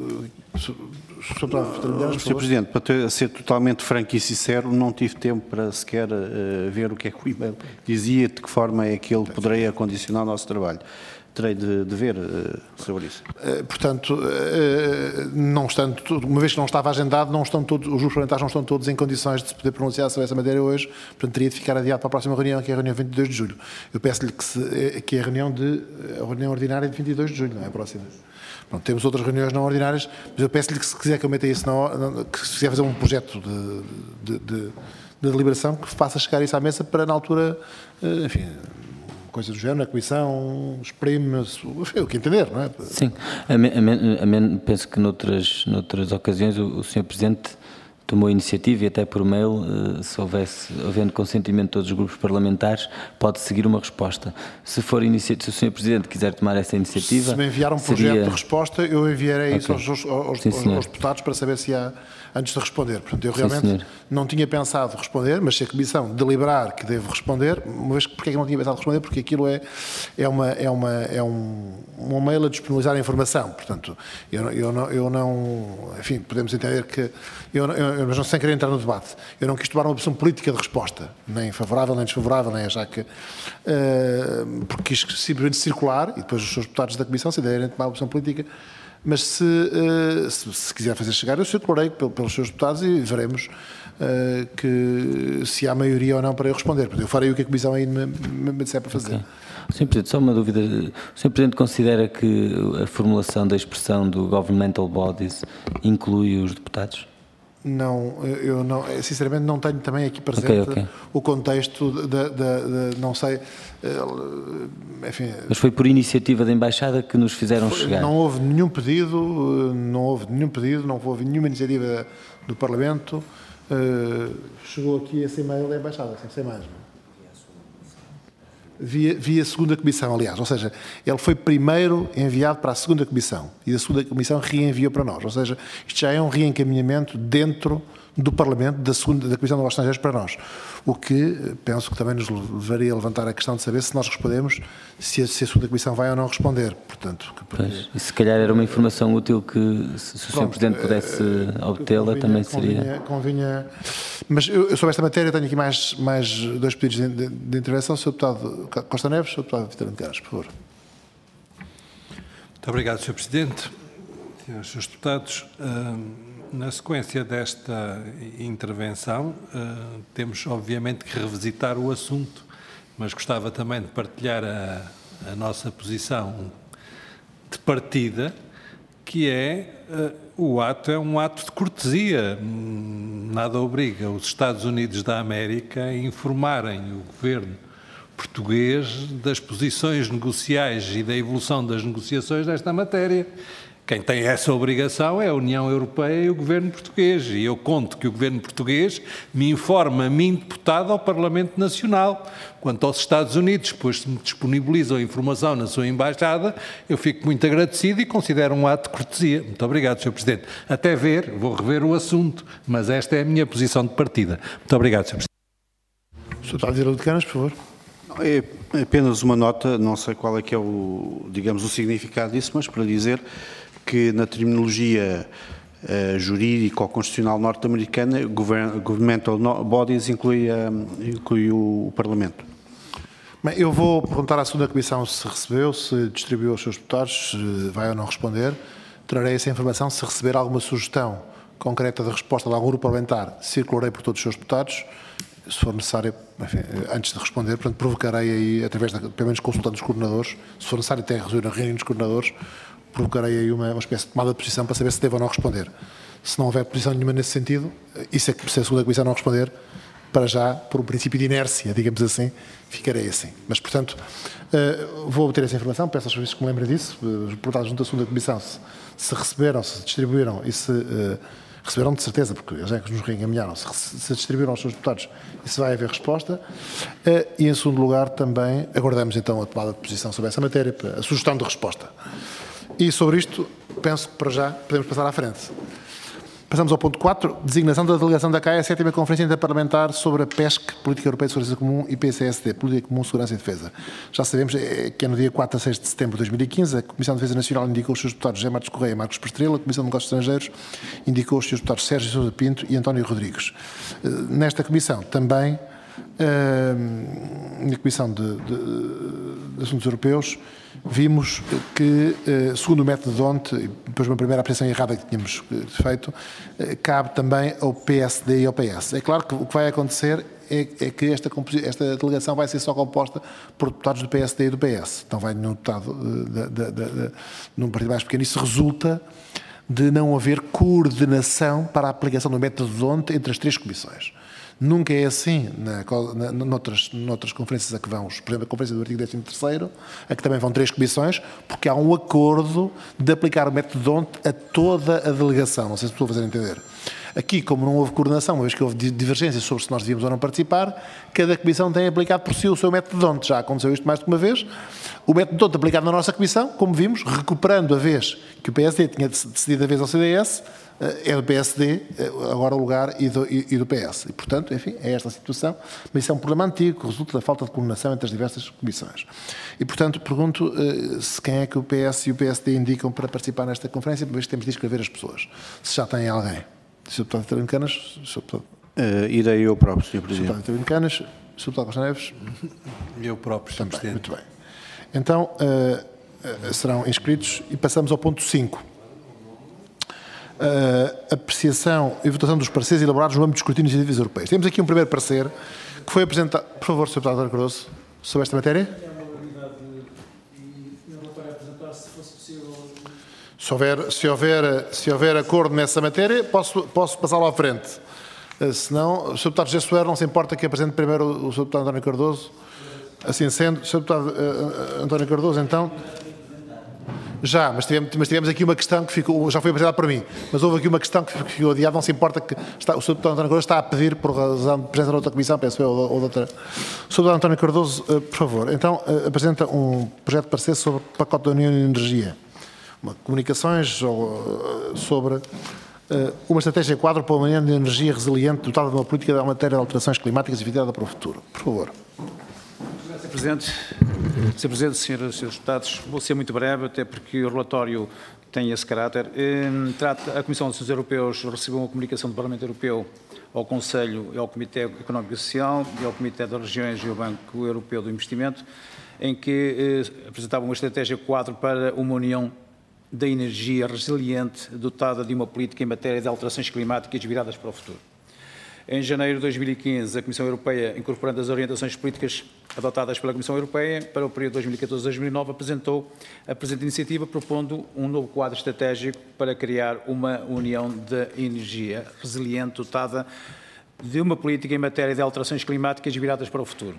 senhor Presidente, para ter, ser totalmente franco e sincero, não tive tempo para sequer uh, ver o que é que o e-mail dizia, de que forma é que ele poderia condicionar o nosso trabalho. terei de, de ver uh, sobre isso. Uh, portanto, uh, não estando, uma vez que não estava agendado, não estão todos, os grupos parlamentares não estão todos em condições de se poder pronunciar sobre essa matéria hoje, portanto teria de ficar adiado para a próxima reunião, que é a reunião vinte e dois de julho. Eu peço-lhe que, se, que é a reunião, de, a reunião ordinária de vinte e dois de julho, não é a próxima. Pronto, temos outras reuniões não ordinárias, mas eu peço-lhe que se quiser que eu meta isso, na, que se quiser fazer um projeto de, de, de, de deliberação, que faça chegar isso à mesa para, na altura, enfim, coisa do género, na comissão, exprime-se, o que entender, não é? Sim, a men, a men, a men, penso que noutras, noutras ocasiões o, o senhor Presidente tomou iniciativa e até por mail, se houvesse, havendo consentimento de todos os grupos parlamentares, pode seguir uma resposta. Se for inicia, se o senhor Presidente quiser tomar essa iniciativa... Se me enviar um seria... projeto de resposta, eu enviarei okay. isso aos, aos, Sim, aos, aos deputados para saber se há, antes de responder. Portanto, eu realmente Sim, não tinha pensado responder, mas se a Comissão deliberar que devo responder, uma vez que porque é que não tinha pensado responder? Porque aquilo é, é, uma, é, uma, é um, um mail a disponibilizar a informação. Portanto, eu, eu, não, eu não... Enfim, podemos entender que... Eu, eu, mas não sem querer entrar no debate. Eu não quis tomar uma opção política de resposta, nem favorável, nem desfavorável, nem achar que... Uh, porque quis simplesmente circular, e depois os seus deputados da Comissão se derem tomar uma opção política, mas se, uh, se, se quiser fazer chegar, eu circularei pelos seus deputados e veremos uh, que, se há maioria ou não para eu responder. Eu farei o que a Comissão aí me, me, me disser para fazer. Okay. senhor Presidente, só uma dúvida. O senhor Presidente considera que a formulação da expressão do governmental bodies inclui os deputados? Não, eu não, sinceramente não tenho também aqui presente okay, okay. o contexto da, da, da, não sei, enfim... Mas foi por iniciativa da Embaixada que nos fizeram foi, chegar? Não houve nenhum pedido, não houve nenhum pedido, não houve nenhuma iniciativa do Parlamento, uh, chegou aqui esse e-mail da Embaixada, assim, sem mais. Via, via a segunda comissão, aliás, ou seja, ele foi primeiro enviado para a segunda comissão e a segunda comissão reenviou para nós, ou seja, isto já é um reencaminhamento dentro do Parlamento, da, segunda, da Comissão de Negócios Estrangeiros para nós, o que penso que também nos levaria a levantar a questão de saber se nós respondemos, se a, se a segunda comissão vai ou não responder, portanto... Que, pois, e se calhar era uma informação útil que, se, se o senhor Presidente pudesse obtê-la, também seria... Convinha, convinha, mas eu, eu sobre esta matéria tenho aqui mais, mais dois pedidos de, de, de intervenção, senhor Deputado Costa Neves, senhor Deputado Vitorino de Caras, por favor. Muito obrigado, senhor Presidente. Senhores senhores deputados, na sequência desta intervenção, temos obviamente que revisitar o assunto, mas gostava também de partilhar a, a nossa posição de partida, que é, o ato é um ato de cortesia, nada obriga os Estados Unidos da América a informarem o governo português das posições negociais e da evolução das negociações desta matéria. Quem tem essa obrigação é a União Europeia e o governo português. E eu conto que o governo português me informa a mim, deputado, ao Parlamento Nacional. Quanto aos Estados Unidos, pois se me disponibilizam a informação na sua embaixada, eu fico muito agradecido e considero um ato de cortesia. Muito obrigado, senhor Presidente. Até ver, vou rever o assunto, mas esta é a minha posição de partida. Muito obrigado, senhor Presidente. senhor Deputado Vitorino de Canas, por favor. É apenas uma nota, não sei qual é que é o, digamos, o significado disso, mas para dizer que na terminologia uh, jurídica ou constitucional norte-americana, governmental bodies inclui, uh, inclui o, o Parlamento. Bem, eu vou perguntar à segunda comissão se recebeu, se distribuiu aos seus deputados, se vai ou não responder. Trarei essa informação. Se receber alguma sugestão concreta de resposta de algum grupo parlamentar, circularei por todos os seus deputados. Se for necessário, enfim, antes de responder, portanto, provocarei aí, através, da, pelo menos consultando os coordenadores, se for necessário até resolver a reunião dos coordenadores, provocarei aí uma, uma espécie de tomada de posição para saber se devo ou não responder. Se não houver posição nenhuma nesse sentido, isso é que, se a segunda comissão não responder, para já, por um princípio de inércia, digamos assim, ficarei assim. Mas, portanto, uh, vou obter essa informação, peço aos serviços que me lembrem disso, os deputados junto à segunda comissão, se, se receberam, se distribuíram e se... Uh, receberam de certeza, porque eles é que nos reencaminharam, se, se distribuíram aos seus deputados e se vai haver resposta. Uh, e, em segundo lugar, também aguardamos então a tomada de posição sobre essa matéria, a sugestão de resposta. E sobre isto, penso que para já podemos passar à frente. Passamos ao ponto quatro, designação da delegação da C A I à sétima Conferência Interparlamentar sobre a PESC, Política Europeia de Segurança Comum, e P C S D, Política Comum, Segurança e Defesa. Já sabemos que é no dia quatro a seis de setembro de dois mil e quinze, a Comissão de Defesa Nacional indicou os seus deputados José Marcos Correia e Marcos Pestrela, a Comissão de Negócios Estrangeiros indicou os seus deputados Sérgio Sousa Pinto e António Rodrigues. Nesta comissão também na Comissão de, de, de Assuntos Europeus, vimos que, segundo o método de ontem, e depois de uma primeira apreciação errada que tínhamos feito, cabe também ao P S D e ao P S. É claro que o que vai acontecer é, é que esta, esta delegação vai ser só composta por deputados do P S D e do P S. Então vai nenhum deputado de, de, de, de, num partido mais pequeno. Isso resulta de não haver coordenação para a aplicação do método de ontem entre as três comissões. Nunca é assim na, na, noutras, noutras conferências a que vamos, por exemplo, a conferência do artigo décimo terceiro, a que também vão três comissões, porque há um acordo de aplicar o método de ontem a toda a delegação. Não sei se estou a fazer entender. Aqui, como não houve coordenação, uma vez que houve divergência sobre se nós devíamos ou não participar, cada comissão tem aplicado por si o seu método de ontem. Já aconteceu isto mais de uma vez. O método de ontem aplicado na nossa comissão, como vimos, recuperando a vez que o P S D tinha decidido a vez ao C D S, é do P S D, agora o lugar, e do, e do P S. E, portanto, enfim, é esta a situação, mas isso é um problema antigo que resulta da falta de coordenação entre as diversas comissões. E, portanto, pergunto uh, se quem é que o P S e o P S D indicam para participar nesta conferência, uma vez que temos de inscrever as pessoas. Se já têm alguém. senhor Deputado Vitorino Canas, senhor Deputado... Uh, irei eu próprio, senhor Presidente. senhor Deputado Vitorino Canas, senhor Deputado Costa Neves. Eu próprio, senhor Presidente. Muito bem. Então, uh, uh, serão inscritos e passamos ao ponto cinco. Uh, apreciação e votação dos pareceres elaborados no âmbito dos escrutínios de iniciativas europeias. Temos aqui um primeiro parecer que foi apresentado... Por favor, senhor Deputado Cardoso, sobre esta matéria. Se houver, se houver, se houver acordo nessa matéria, posso, posso passá-lo à frente. Uh, se não, o senhor Deputado José Soares não se importa que apresente primeiro o, o senhor Deputado António Cardoso. Assim sendo, o senhor Deputado uh, António Cardoso, então... Já, mas tivemos, mas tivemos aqui uma questão que ficou, já foi apresentada por mim, mas houve aqui uma questão que ficou adiada, não se importa que está, o senhor Deputado António Cardoso está a pedir, por razão de presença de outra comissão, penso eu, ou de outra... O senhor Deputado António Cardoso, uh, por favor, então uh, apresenta um projeto de parecer sobre o pacote da União de Energia. Uma, comunicações ou, uh, sobre uh, uma estratégia quadro para uma União de Energia resiliente dotada de uma política da matéria de alterações climáticas e virada para o futuro. Por favor. senhor Presidente. senhor Presidente, senhoras e senhores deputados, vou ser muito breve, até porque o relatório tem esse caráter. Trata, a Comissão dos Assuntos Europeus recebeu uma comunicação do Parlamento Europeu ao Conselho e ao Comitê Económico e Social e ao Comitê das Regiões e ao Banco Europeu do Investimento, em que eh, apresentava uma estratégia quadro para uma União da Energia resiliente, dotada de uma política em matéria de alterações climáticas viradas para o futuro. Em janeiro de dois mil e quinze, a Comissão Europeia, incorporando as orientações políticas adotadas pela Comissão Europeia para o período dois mil e catorze a dois mil e nove, apresentou a presente iniciativa propondo um novo quadro estratégico para criar uma União de Energia resiliente dotada de uma política em matéria de alterações climáticas viradas para o futuro.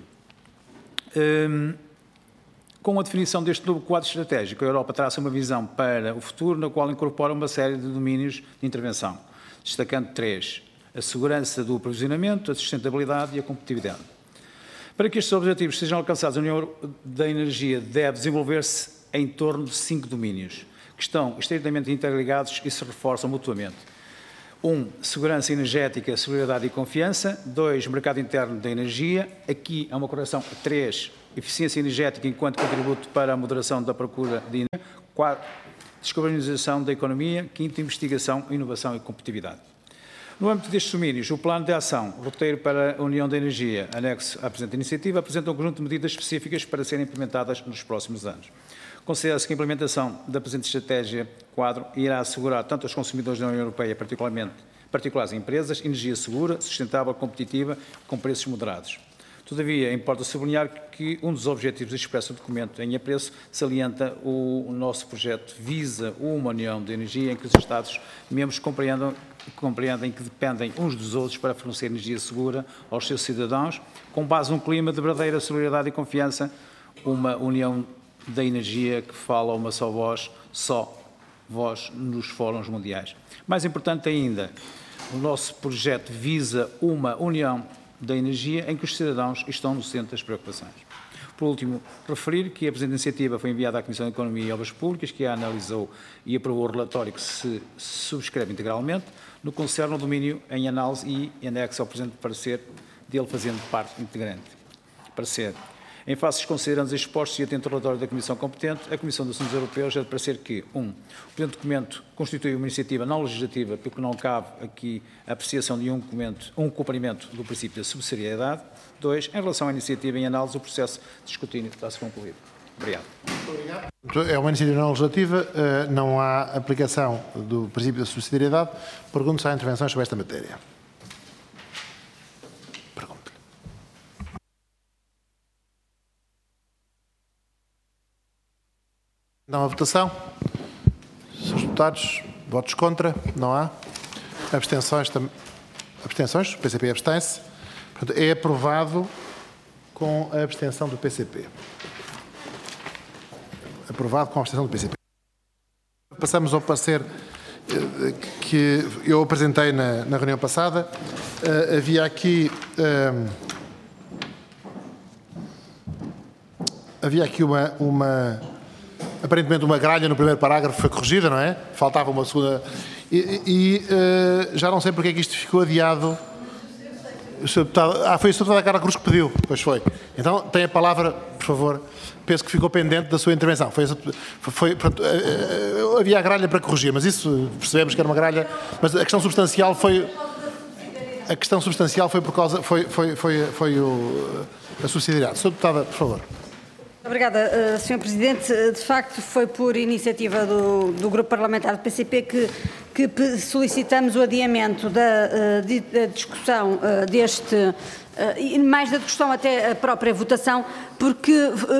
Um, com a definição deste novo quadro estratégico, a Europa traça uma visão para o futuro na qual incorpora uma série de domínios de intervenção, destacando três: a segurança do aprovisionamento, a sustentabilidade e a competitividade. Para que estes objetivos sejam alcançados, a União da Energia deve desenvolver-se em torno de cinco domínios, que estão estreitamente interligados e se reforçam mutuamente. Um, segurança energética, solidariedade e confiança. Dois, mercado interno da energia. Aqui há uma correção. Três, eficiência energética enquanto contributo para a moderação da procura de energia. Quatro, descarbonização da economia. Quinto, investigação, inovação e competitividade. No âmbito destes domínios, o Plano de Ação, roteiro para a União da Energia, anexo à presente iniciativa, apresenta um conjunto de medidas específicas para serem implementadas nos próximos anos. Considera-se que a implementação da presente estratégia quadro irá assegurar tanto aos consumidores da União Europeia, particularmente particulares e empresas, energia segura, sustentável, competitiva, com preços moderados. Todavia, importa sublinhar que um dos objetivos expressos do documento em apreço salienta o nosso projeto visa uma união de energia em que os Estados-membros compreendam, compreendem que dependem uns dos outros para fornecer energia segura aos seus cidadãos, com base num clima de verdadeira solidariedade e confiança, uma união da energia que fala uma só voz, só voz nos fóruns mundiais. Mais importante ainda, o nosso projeto visa uma união da energia em que os cidadãos estão no centro das preocupações. Por último, referir que a presente iniciativa foi enviada à Comissão de Economia e Obras Públicas, que a analisou e aprovou o relatório que se subscreve integralmente, no que concerne ao domínio em análise e anexo ao presente parecer, dele fazendo parte integrante. Parecer. Em face dos considerandos expostos e atento ao relatório da Comissão competente, a Comissão dos Assuntos Europeus é de parecer que, um, o presente documento constitui uma iniciativa não legislativa, porque não cabe aqui a apreciação de um, documento, um cumprimento do princípio da subsidiariedade. Dois, em relação à iniciativa em análise, o processo de escrutínio está-se concluído. Obrigado. É uma iniciativa não legislativa, não há aplicação do princípio da subsidiariedade. Pergunto se há intervenções sobre esta matéria. Pergunto-lhe. Não há votação. Senhores deputados, votos contra? Não há. Abstenções? Tam... Abstenções? O P C P abstém-se. Portanto, é aprovado com a abstenção do P C P. Aprovado com a abstenção do P C P. Passamos ao parecer que eu apresentei na, na reunião passada. Uh, havia aqui uh, havia aqui uma, uma aparentemente uma gralha no primeiro parágrafo, foi corrigida, não é? Faltava uma segunda e, e uh, já não sei porque é que isto ficou adiado. O senhor deputado, ah, foi o senhor deputado Carla Cruz que pediu, pois foi. Então tem a palavra, por favor. Penso que ficou pendente da sua intervenção. Foi, foi, portanto, havia a gralha para corrigir, mas isso percebemos que era uma gralha. Mas a questão substancial foi a questão substancial foi por causa foi foi foi foi o, a subsidiariedade. senhora Deputada, por favor. Obrigada, senhor Presidente. De facto, foi por iniciativa do, do Grupo Parlamentar do P C P que, que solicitamos o adiamento da, da discussão deste, e mais da discussão até a própria votação, porque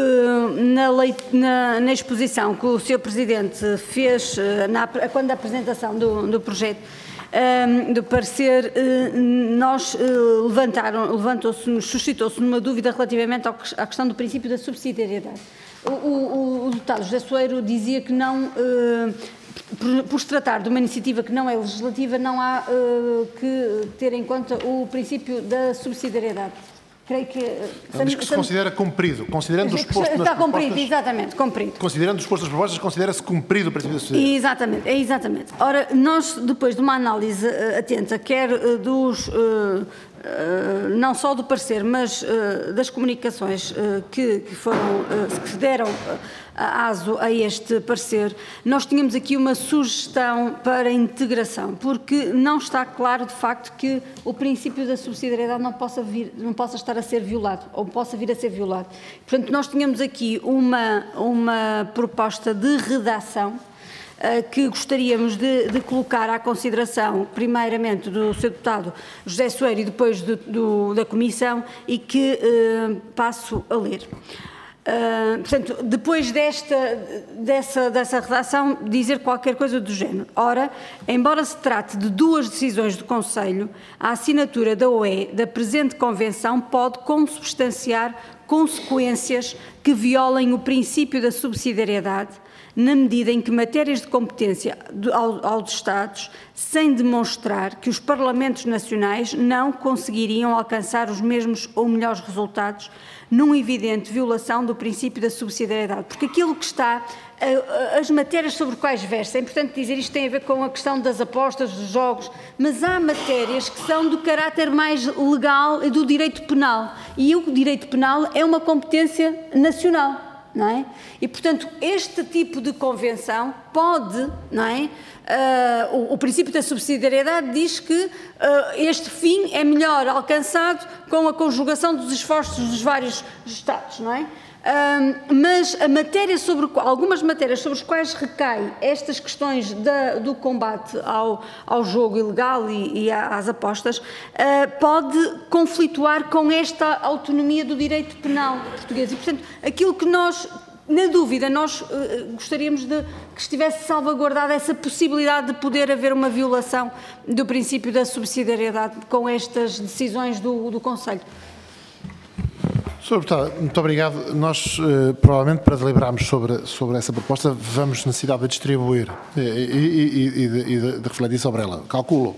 na, lei, na, na exposição que o senhor Presidente fez na, quando da apresentação do, do projeto, Um, do parecer, uh, nós uh, levantaram, levantou-se, suscitou-se uma dúvida relativamente ao, à questão do princípio da subsidiariedade. O, o, o deputado José Soeiro dizia que não, uh, por, por se tratar de uma iniciativa que não é legislativa, não há uh, que ter em conta o princípio da subsidiariedade. Creio que... Não, diz que se considera cumprido, considerando os postos Está nas cumprido, propostas, exatamente, cumprido. Considerando os postos nas propostas, considera-se cumprido o princípio da subsidiariedade. Exatamente, é exatamente. Ora, nós, depois de uma análise uh, atenta, quer uh, dos... Uh, Uh, não só do parecer, mas uh, das comunicações uh, que, que, foram, uh, que deram uh, aso a este parecer, nós tínhamos aqui uma sugestão para integração, porque não está claro de facto que o princípio da subsidiariedade não possa, vir, não possa estar a ser violado, ou possa vir a ser violado. Portanto, nós tínhamos aqui uma, uma proposta de redação que gostaríamos de, de colocar à consideração, primeiramente, do senhor deputado José Soeiro e depois do, do, da Comissão, e que uh, passo a ler. Uh, portanto, depois desta, dessa, dessa redação, dizer qualquer coisa do género. Ora, embora se trate de duas decisões do Conselho, a assinatura da O E da presente Convenção pode consubstanciar consequências que violem o princípio da subsidiariedade, na medida em que matérias de competência aos Estados, sem demonstrar que os Parlamentos Nacionais não conseguiriam alcançar os mesmos ou melhores resultados, numa evidente violação do princípio da subsidiariedade. Porque aquilo que está, as matérias sobre quais versam, é importante dizer, isto tem a ver com a questão das apostas, dos jogos, mas há matérias que são do caráter mais legal e do direito penal. E o direito penal é uma competência nacional. Não é? E, portanto, este tipo de convenção pode, não é? Uh, o, o princípio da subsidiariedade diz que uh, este fim é melhor alcançado com a conjugação dos esforços dos vários Estados, não é? Uh, mas a matéria sobre, algumas matérias sobre as quais recai estas questões da, do combate ao, ao jogo ilegal e, e às apostas, uh, pode conflituar com esta autonomia do direito penal português. E, portanto, aquilo que nós, na dúvida, nós uh, gostaríamos de que estivesse salvaguardada essa possibilidade de poder haver uma violação do princípio da subsidiariedade com estas decisões do, do Conselho. senhor Deputado, muito obrigado. Nós, eh, provavelmente, para deliberarmos sobre, sobre essa proposta, vamos necessitar de distribuir e, e, e, e, de, e de, de refletir sobre ela. Calculo.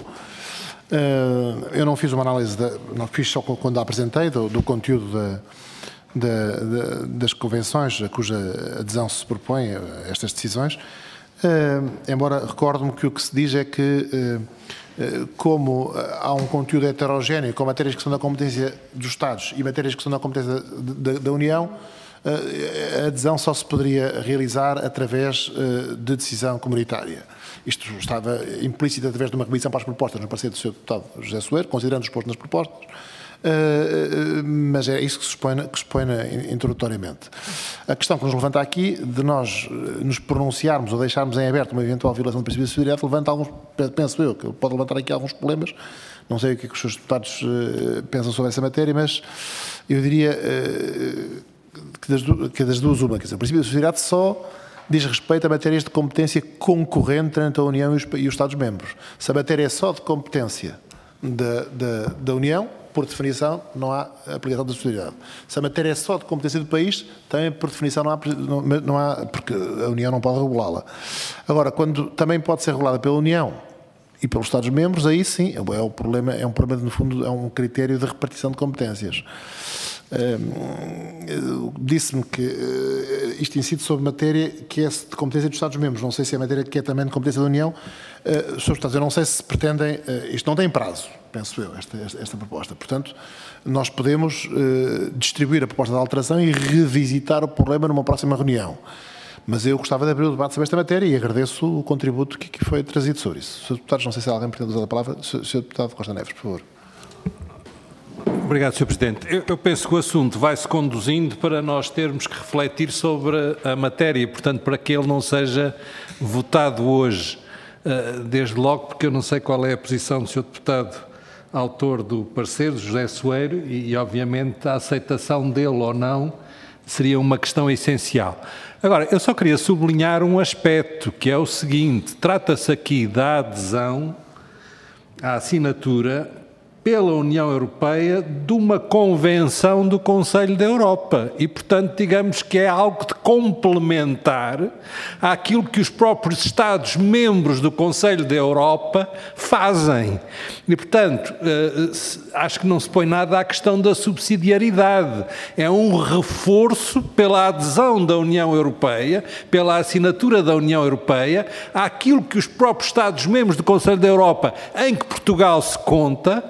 Uh, eu não fiz uma análise, da, não fiz só quando a apresentei, do, do conteúdo da, da, da, das convenções a cuja adesão se propõe a estas decisões. Uh, embora recordo-me que o que se diz é que, uh, uh, como há um conteúdo heterogéneo com matérias que são da competência dos Estados e matérias que são da competência da, da, da União, uh, a adesão só se poderia realizar através uh, de decisão comunitária. Isto estava implícito através de uma remissão para as propostas, no parecer do senhor deputado José Soeiro, considerando os postos nas propostas, uh, mas é isso que se expõe, que se expõe introdutoriamente. A questão que nos levanta aqui, de nós nos pronunciarmos ou deixarmos em aberto uma eventual violação do princípio de subsidiariedade, levanta alguns, penso eu, que pode levantar aqui alguns problemas. Não sei o que é que os seus deputados uh, pensam sobre essa matéria, mas eu diria uh, que, das duas, que das duas uma, quer dizer, o princípio de subsidiariedade só diz respeito a matérias de competência concorrente entre a União e os, e os Estados-membros. Se a matéria é só de competência da, da, da União, por definição, não há aplicação da subsidiariedade. Se a matéria é só de competência do país, também, por definição, não há, não, não há porque a União não pode regulá-la. Agora, quando também pode ser regulada pela União e pelos Estados-membros, aí sim, é, o problema, é um problema, no fundo, é um critério de repartição de competências. Uh, disse-me que uh, isto incide sobre matéria que é de competência dos Estados-membros. Não sei se é matéria que é também de competência da União. Uh, sobre Estados, eu não sei se pretendem. Uh, isto não tem prazo, penso eu, esta, esta, esta proposta. Portanto, nós podemos uh, distribuir a proposta de alteração e revisitar o problema numa próxima reunião. Mas eu gostava de abrir o debate sobre esta matéria e agradeço o contributo que, que foi trazido sobre isso. senhor Deputados, não sei se alguém pretende usar a palavra. senhor Deputado Costa Neves, por favor. Obrigado, senhor Presidente. Eu, eu penso que o assunto vai-se conduzindo para nós termos que refletir sobre a matéria e, portanto, para que ele não seja votado hoje, desde logo, porque eu não sei qual é a posição do senhor Deputado autor do parecer, José Soeiro, e, e obviamente a aceitação dele ou não seria uma questão essencial. Agora, eu só queria sublinhar um aspecto, que é o seguinte: trata-se aqui da adesão à assinatura pela União Europeia de uma convenção do Conselho da Europa e, portanto, digamos que é algo de complementar àquilo que os próprios Estados-membros do Conselho da Europa fazem. E, portanto, acho que não se põe nada à questão da subsidiariedade. É um reforço pela adesão da União Europeia, pela assinatura da União Europeia, àquilo que os próprios Estados-membros do Conselho da Europa, em que Portugal se conta,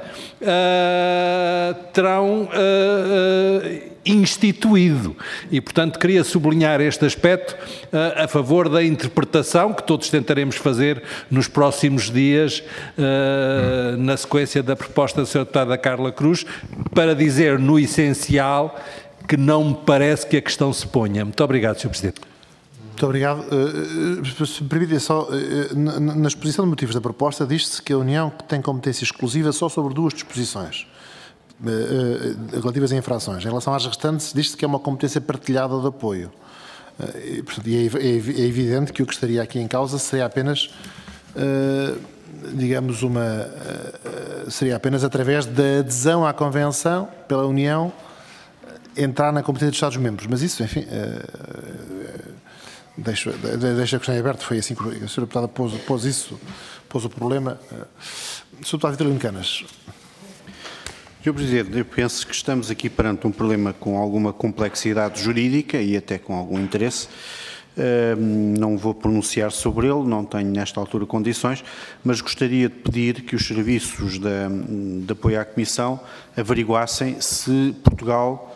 Uh, terão uh, uh, instituído. E, portanto, queria sublinhar este aspecto uh, a favor da interpretação que todos tentaremos fazer nos próximos dias, uh, na sequência da proposta da senhora deputada Carla Cruz, para dizer, no essencial, que não me parece que a questão se ponha. Muito obrigado, senhor Presidente. Muito obrigado. Uh, se me permitem só, uh, na, na exposição de motivos da proposta, diz-se que a União tem competência exclusiva só sobre duas disposições uh, uh, relativas a infrações. Em relação às restantes, diz-se que é uma competência partilhada de apoio. Uh, e, portanto, é, é, é evidente que o que estaria aqui em causa seria apenas, uh, digamos, uma, uh, seria apenas através da adesão à Convenção pela União entrar na competência dos Estados-membros. Mas isso, enfim... Uh, Deixo, deixo a questão em aberto, foi assim que a senhora deputada pôs, pôs isso, pôs o problema. senhor Deputado Vitorino Canas. senhor Presidente, eu penso que estamos aqui perante um problema com alguma complexidade jurídica e até com algum interesse. Não vou pronunciar sobre ele, não tenho nesta altura condições, mas gostaria de pedir que os serviços de, de apoio à Comissão averiguassem se Portugal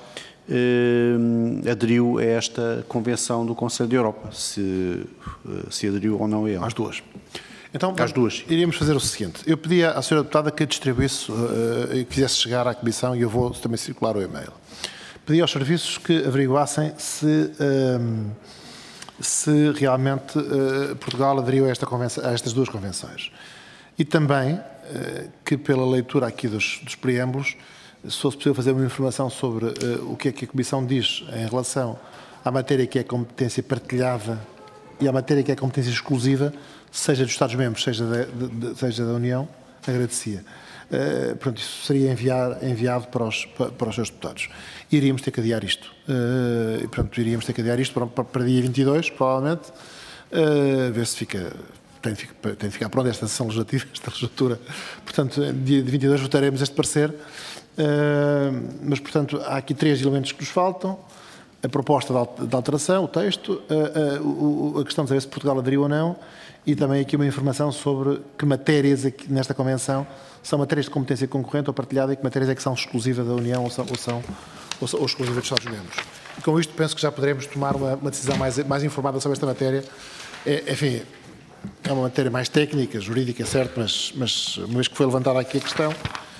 Uh, aderiu a esta Convenção do Conselho da Europa, se, uh, se aderiu ou não a ela. Às duas. Então, Às duas. Iríamos fazer o seguinte: eu pedi à senhora deputada que distribuísse uh, e que fizesse chegar à Comissão, e eu vou também circular o e-mail. Pedi aos serviços que averiguassem se, uh, se realmente uh, Portugal aderiu a, esta convenção, a estas duas convenções. E também uh, que, pela leitura aqui dos, dos preâmbulos, se fosse possível fazer uma informação sobre uh, o que é que a Comissão diz em relação à matéria que é competência partilhada e à matéria que é competência exclusiva, seja dos Estados-membros, seja da, de, seja da União, agradecia. Uh, portanto, isso seria enviar, enviado para os, para, para os seus deputados. Iríamos ter que adiar isto. Uh, e, portanto, iríamos ter que adiar isto para, para, para dia vinte e dois, provavelmente, uh, ver se fica... Tem de, ficar, tem de ficar pronta esta sessão legislativa, esta legislatura. Portanto, dia vinte e dois votaremos este parecer. Uh, mas, portanto, há aqui três elementos que nos faltam. a proposta de alteração, o texto, a, a, a questão de saber se Portugal aderiu ou não, e também aqui uma informação sobre que matérias aqui nesta Convenção são matérias de competência concorrente ou partilhada e que matérias é que são exclusivas da União ou são, ou são ou, ou exclusivas dos Estados-membros. E com isto penso que já poderemos tomar uma, uma decisão mais, mais informada sobre esta matéria. É, enfim, é uma matéria mais técnica, jurídica, certo, mas, mas uma vez que foi levantada aqui a questão,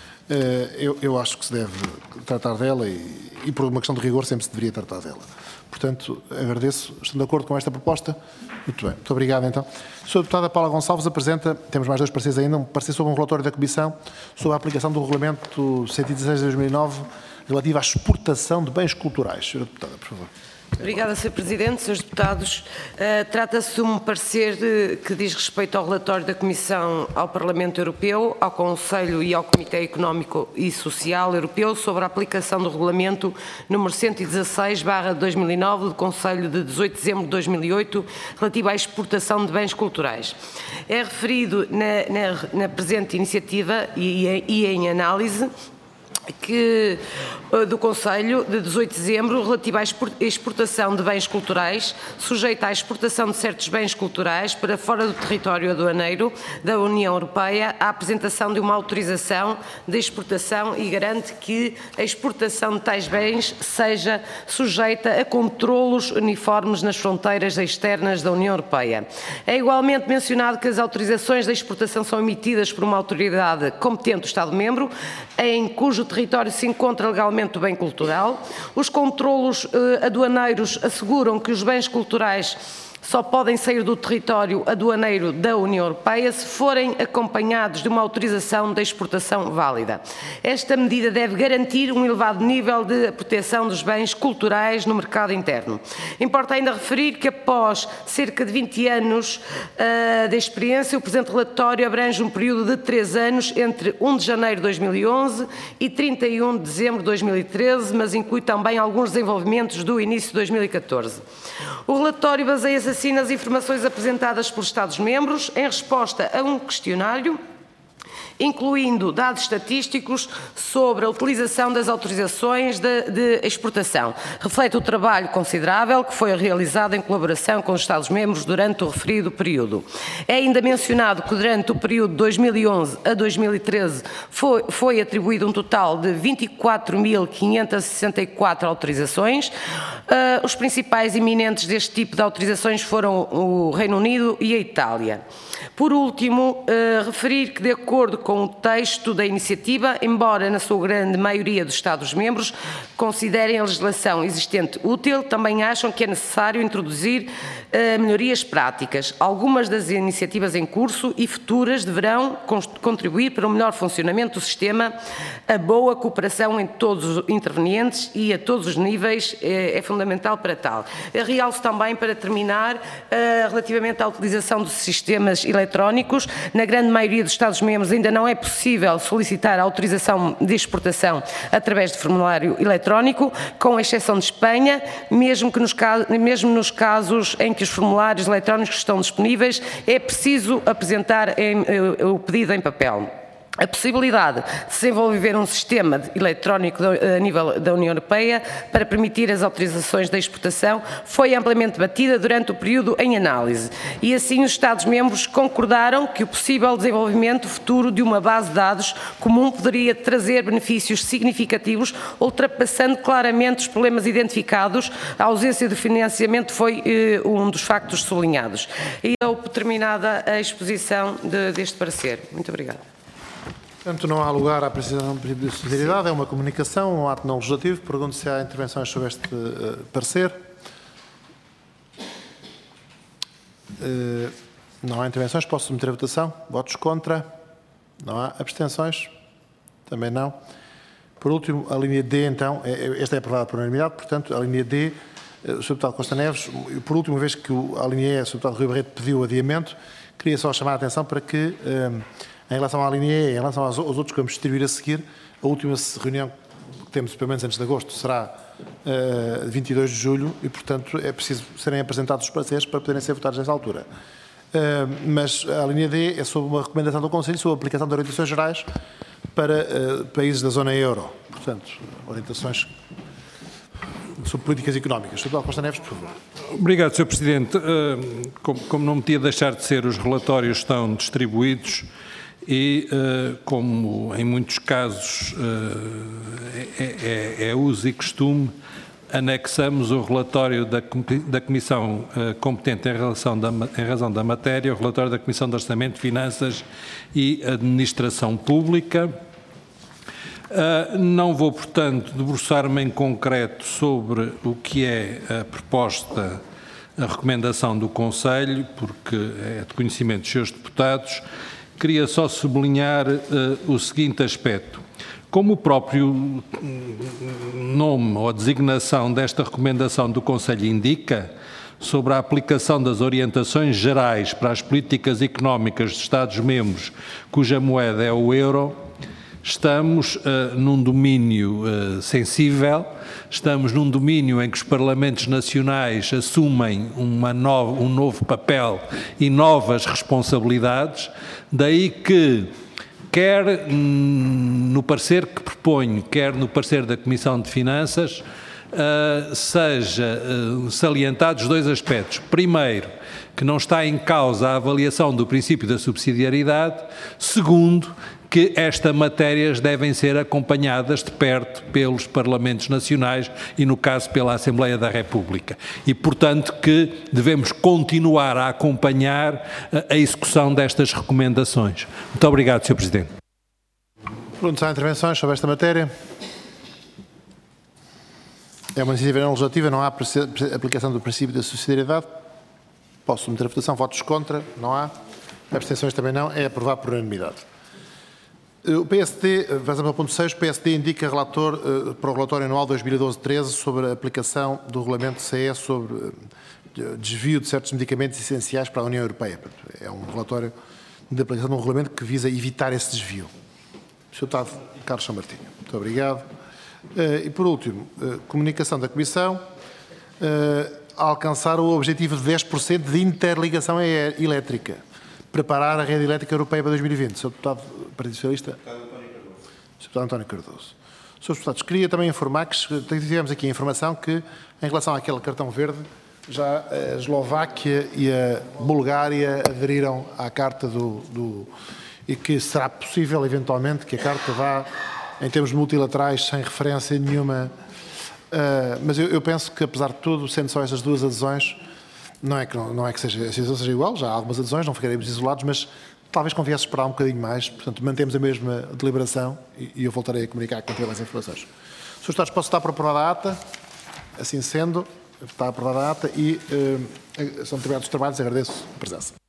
eu, eu acho que se deve tratar dela e, e por uma questão de rigor sempre se deveria tratar dela. Portanto, agradeço, estou de acordo com esta proposta. Muito bem, muito obrigado então. A senhora Deputada Paula Gonçalves apresenta, temos mais dois pareceres ainda, um parecer sobre um relatório da Comissão sobre a aplicação do Regulamento cento e dezasseis de dois mil e nove relativo à exportação de bens culturais. Senhora Deputada, por favor. Obrigada, senhor Presidente, senhores Deputados. Uh, Trata-se de um parecer de, que diz respeito ao relatório da Comissão ao Parlamento Europeu, ao Conselho e ao Comitê Económico e Social Europeu sobre a aplicação do Regulamento número cento e dezasseis barra dois mil e nove do Conselho de dezoito de dezembro de dois mil e oito relativo à exportação de bens culturais. É referido na, na, na presente iniciativa e, e em análise que, do Conselho de dezoito de dezembro relativo à exportação de bens culturais, sujeita à exportação de certos bens culturais para fora do território aduaneiro da União Europeia, a apresentação de uma autorização de exportação e garante que a exportação de tais bens seja sujeita a controlos uniformes nas fronteiras externas da União Europeia. É igualmente mencionado que as autorizações de exportação são emitidas por uma autoridade competente do Estado-membro, em cujo território se encontra legalmente o bem cultural. Os controlos eh, aduaneiros asseguram que os bens culturais só podem sair do território aduaneiro da União Europeia se forem acompanhados de uma autorização de exportação válida. Esta medida deve garantir um elevado nível de proteção dos bens culturais no mercado interno. Importa ainda referir que após cerca de vinte anos uh, de experiência, o presente relatório abrange um período de três anos entre um de janeiro de dois mil e onze e trinta e um de dezembro de dois mil e treze, mas inclui também alguns desenvolvimentos do início de dois mil e catorze. O relatório baseia-se assim nas informações apresentadas pelos Estados-membros em resposta a um questionário, incluindo dados estatísticos sobre a utilização das autorizações de, de exportação. Reflete o trabalho considerável que foi realizado em colaboração com os Estados-membros durante o referido período. É ainda mencionado que durante o período de dois mil e onze a dois mil e treze foi, foi atribuído um total de vinte e quatro mil quinhentas e sessenta e quatro autorizações. Uh, os principais eminentes deste tipo de autorizações foram o Reino Unido e a Itália. Por último, uh, referir que, de acordo com o texto da iniciativa, embora na sua grande maioria dos Estados-membros considerem a legislação existente útil, também acham que é necessário introduzir uh, melhorias práticas. Algumas das iniciativas em curso e futuras deverão contribuir para o melhor funcionamento do sistema, a boa cooperação entre todos os intervenientes e a todos os níveis é, é fundamental para tal. Realço também, para terminar, uh, relativamente à utilização dos sistemas eletrónicos, na grande maioria dos Estados-membros ainda não é possível solicitar a autorização de exportação através de formulário eletrónico, com exceção de Espanha, mesmo, que nos, mesmo nos casos em que os formulários eletrónicos estão disponíveis, é preciso apresentar em, o pedido em papel. A possibilidade de desenvolver um sistema eletrónico a nível da União Europeia para permitir as autorizações de exportação foi amplamente debatida durante o período em análise e assim os Estados-membros concordaram que o possível desenvolvimento futuro de uma base de dados comum poderia trazer benefícios significativos, ultrapassando claramente os problemas identificados. A ausência de financiamento foi eh, um dos factos sublinhados. E dou por terminada a exposição de, deste parecer. Muito obrigada. Portanto, não há lugar à apreciação de pedido de subsidiariedade, é uma comunicação, um ato não legislativo. Pergunto se há intervenções sobre este uh, parecer. Uh, não há intervenções, posso submeter a votação. Votos contra? Não há. Abstenções? Também não. Por último, a linha D, então, é, esta é aprovada por unanimidade, portanto, a linha D, uh, o senhor Deputado Costa Neves, por última vez que o, a linha E, o senhor Deputado Rui Barreto pediu o adiamento, queria só chamar a atenção para que... Uh, Em relação à linha E, em relação aos, aos outros que vamos distribuir a seguir, a última reunião que temos, pelo menos antes de agosto, será uh, vinte e dois de julho e, portanto, é preciso serem apresentados os pareceres para poderem ser votados nessa altura. Uh, mas a linha D é sobre uma recomendação do Conselho sobre a aplicação de orientações gerais para uh, países da zona euro. Portanto, orientações sobre políticas económicas. senhor Deputado Costa Neves, por favor. Obrigado, senhor Presidente. Uh, como, como não me tinha deixar de ser, os relatórios estão distribuídos e, uh, como em muitos casos uh, é, é, é uso e costume, anexamos o relatório da, da Comissão uh, competente em, relação da, em razão da matéria, o relatório da Comissão de Orçamento, Finanças e Administração Pública. Uh, não vou, portanto, debruçar-me em concreto sobre o que é a proposta, a recomendação do Conselho, porque é de conhecimento dos seus deputados. Queria só sublinhar uh, o seguinte aspecto. Como o próprio nome ou designação desta recomendação do Conselho indica, sobre a aplicação das orientações gerais para as políticas económicas dos Estados-membros cuja moeda é o euro, estamos uh, num domínio uh, sensível, estamos num domínio em que os Parlamentos Nacionais assumem uma no- um novo papel e novas responsabilidades, daí que quer no parecer que proponho, quer no parecer da Comissão de Finanças, uh, seja uh, salientados dois aspectos. Primeiro, que não está em causa a avaliação do princípio da subsidiariedade. Segundo, que estas matérias devem ser acompanhadas de perto pelos Parlamentos Nacionais e, no caso, pela Assembleia da República. E, portanto, que devemos continuar a acompanhar a execução destas recomendações. Muito obrigado, senhor Presidente. Perguntas ou intervenções sobre esta matéria? É uma iniciativa não legislativa, não há aplicação do princípio da subsidiariedade. Posso meter a votação, votos contra, não há. Abstenções também não, é aprovado por unanimidade. O P S D, avançamos ao ponto seis, o P S D indica relator, uh, para o relatório anual dois mil e doze treze sobre a aplicação do regulamento C E sobre uh, desvio de certos medicamentos essenciais para a União Europeia. É um relatório de aplicação de um regulamento que visa evitar esse desvio. senhor Deputado Carlos São Martinho, muito obrigado. Uh, e por último, uh, comunicação da Comissão, uh, a alcançar o objetivo de dez por cento de interligação elétrica. Preparar a rede elétrica europeia para dois mil e vinte. senhor Deputado Partido Socialista. senhor Deputado António Cardoso. senhores Deputados, queria também informar que tivemos aqui a informação que, em relação àquele cartão verde, já a Eslováquia e a Bulgária aderiram à Carta do, do... e que será possível, eventualmente, que a Carta vá, em termos multilaterais, sem referência nenhuma. Uh, mas eu, eu penso que, apesar de tudo, sendo só essas duas adesões, Não é que, não, não é que seja, a situação seja igual, já há algumas adesões, não ficaremos isolados, mas talvez conviesse esperar um bocadinho mais, portanto, mantemos a mesma deliberação e, e eu voltarei a comunicar quando tiver mais informações. senhores Deputados, posso estar por aprovada a ata? Assim sendo, está aprovada a ata e uh, são terminados os trabalhos, agradeço a presença.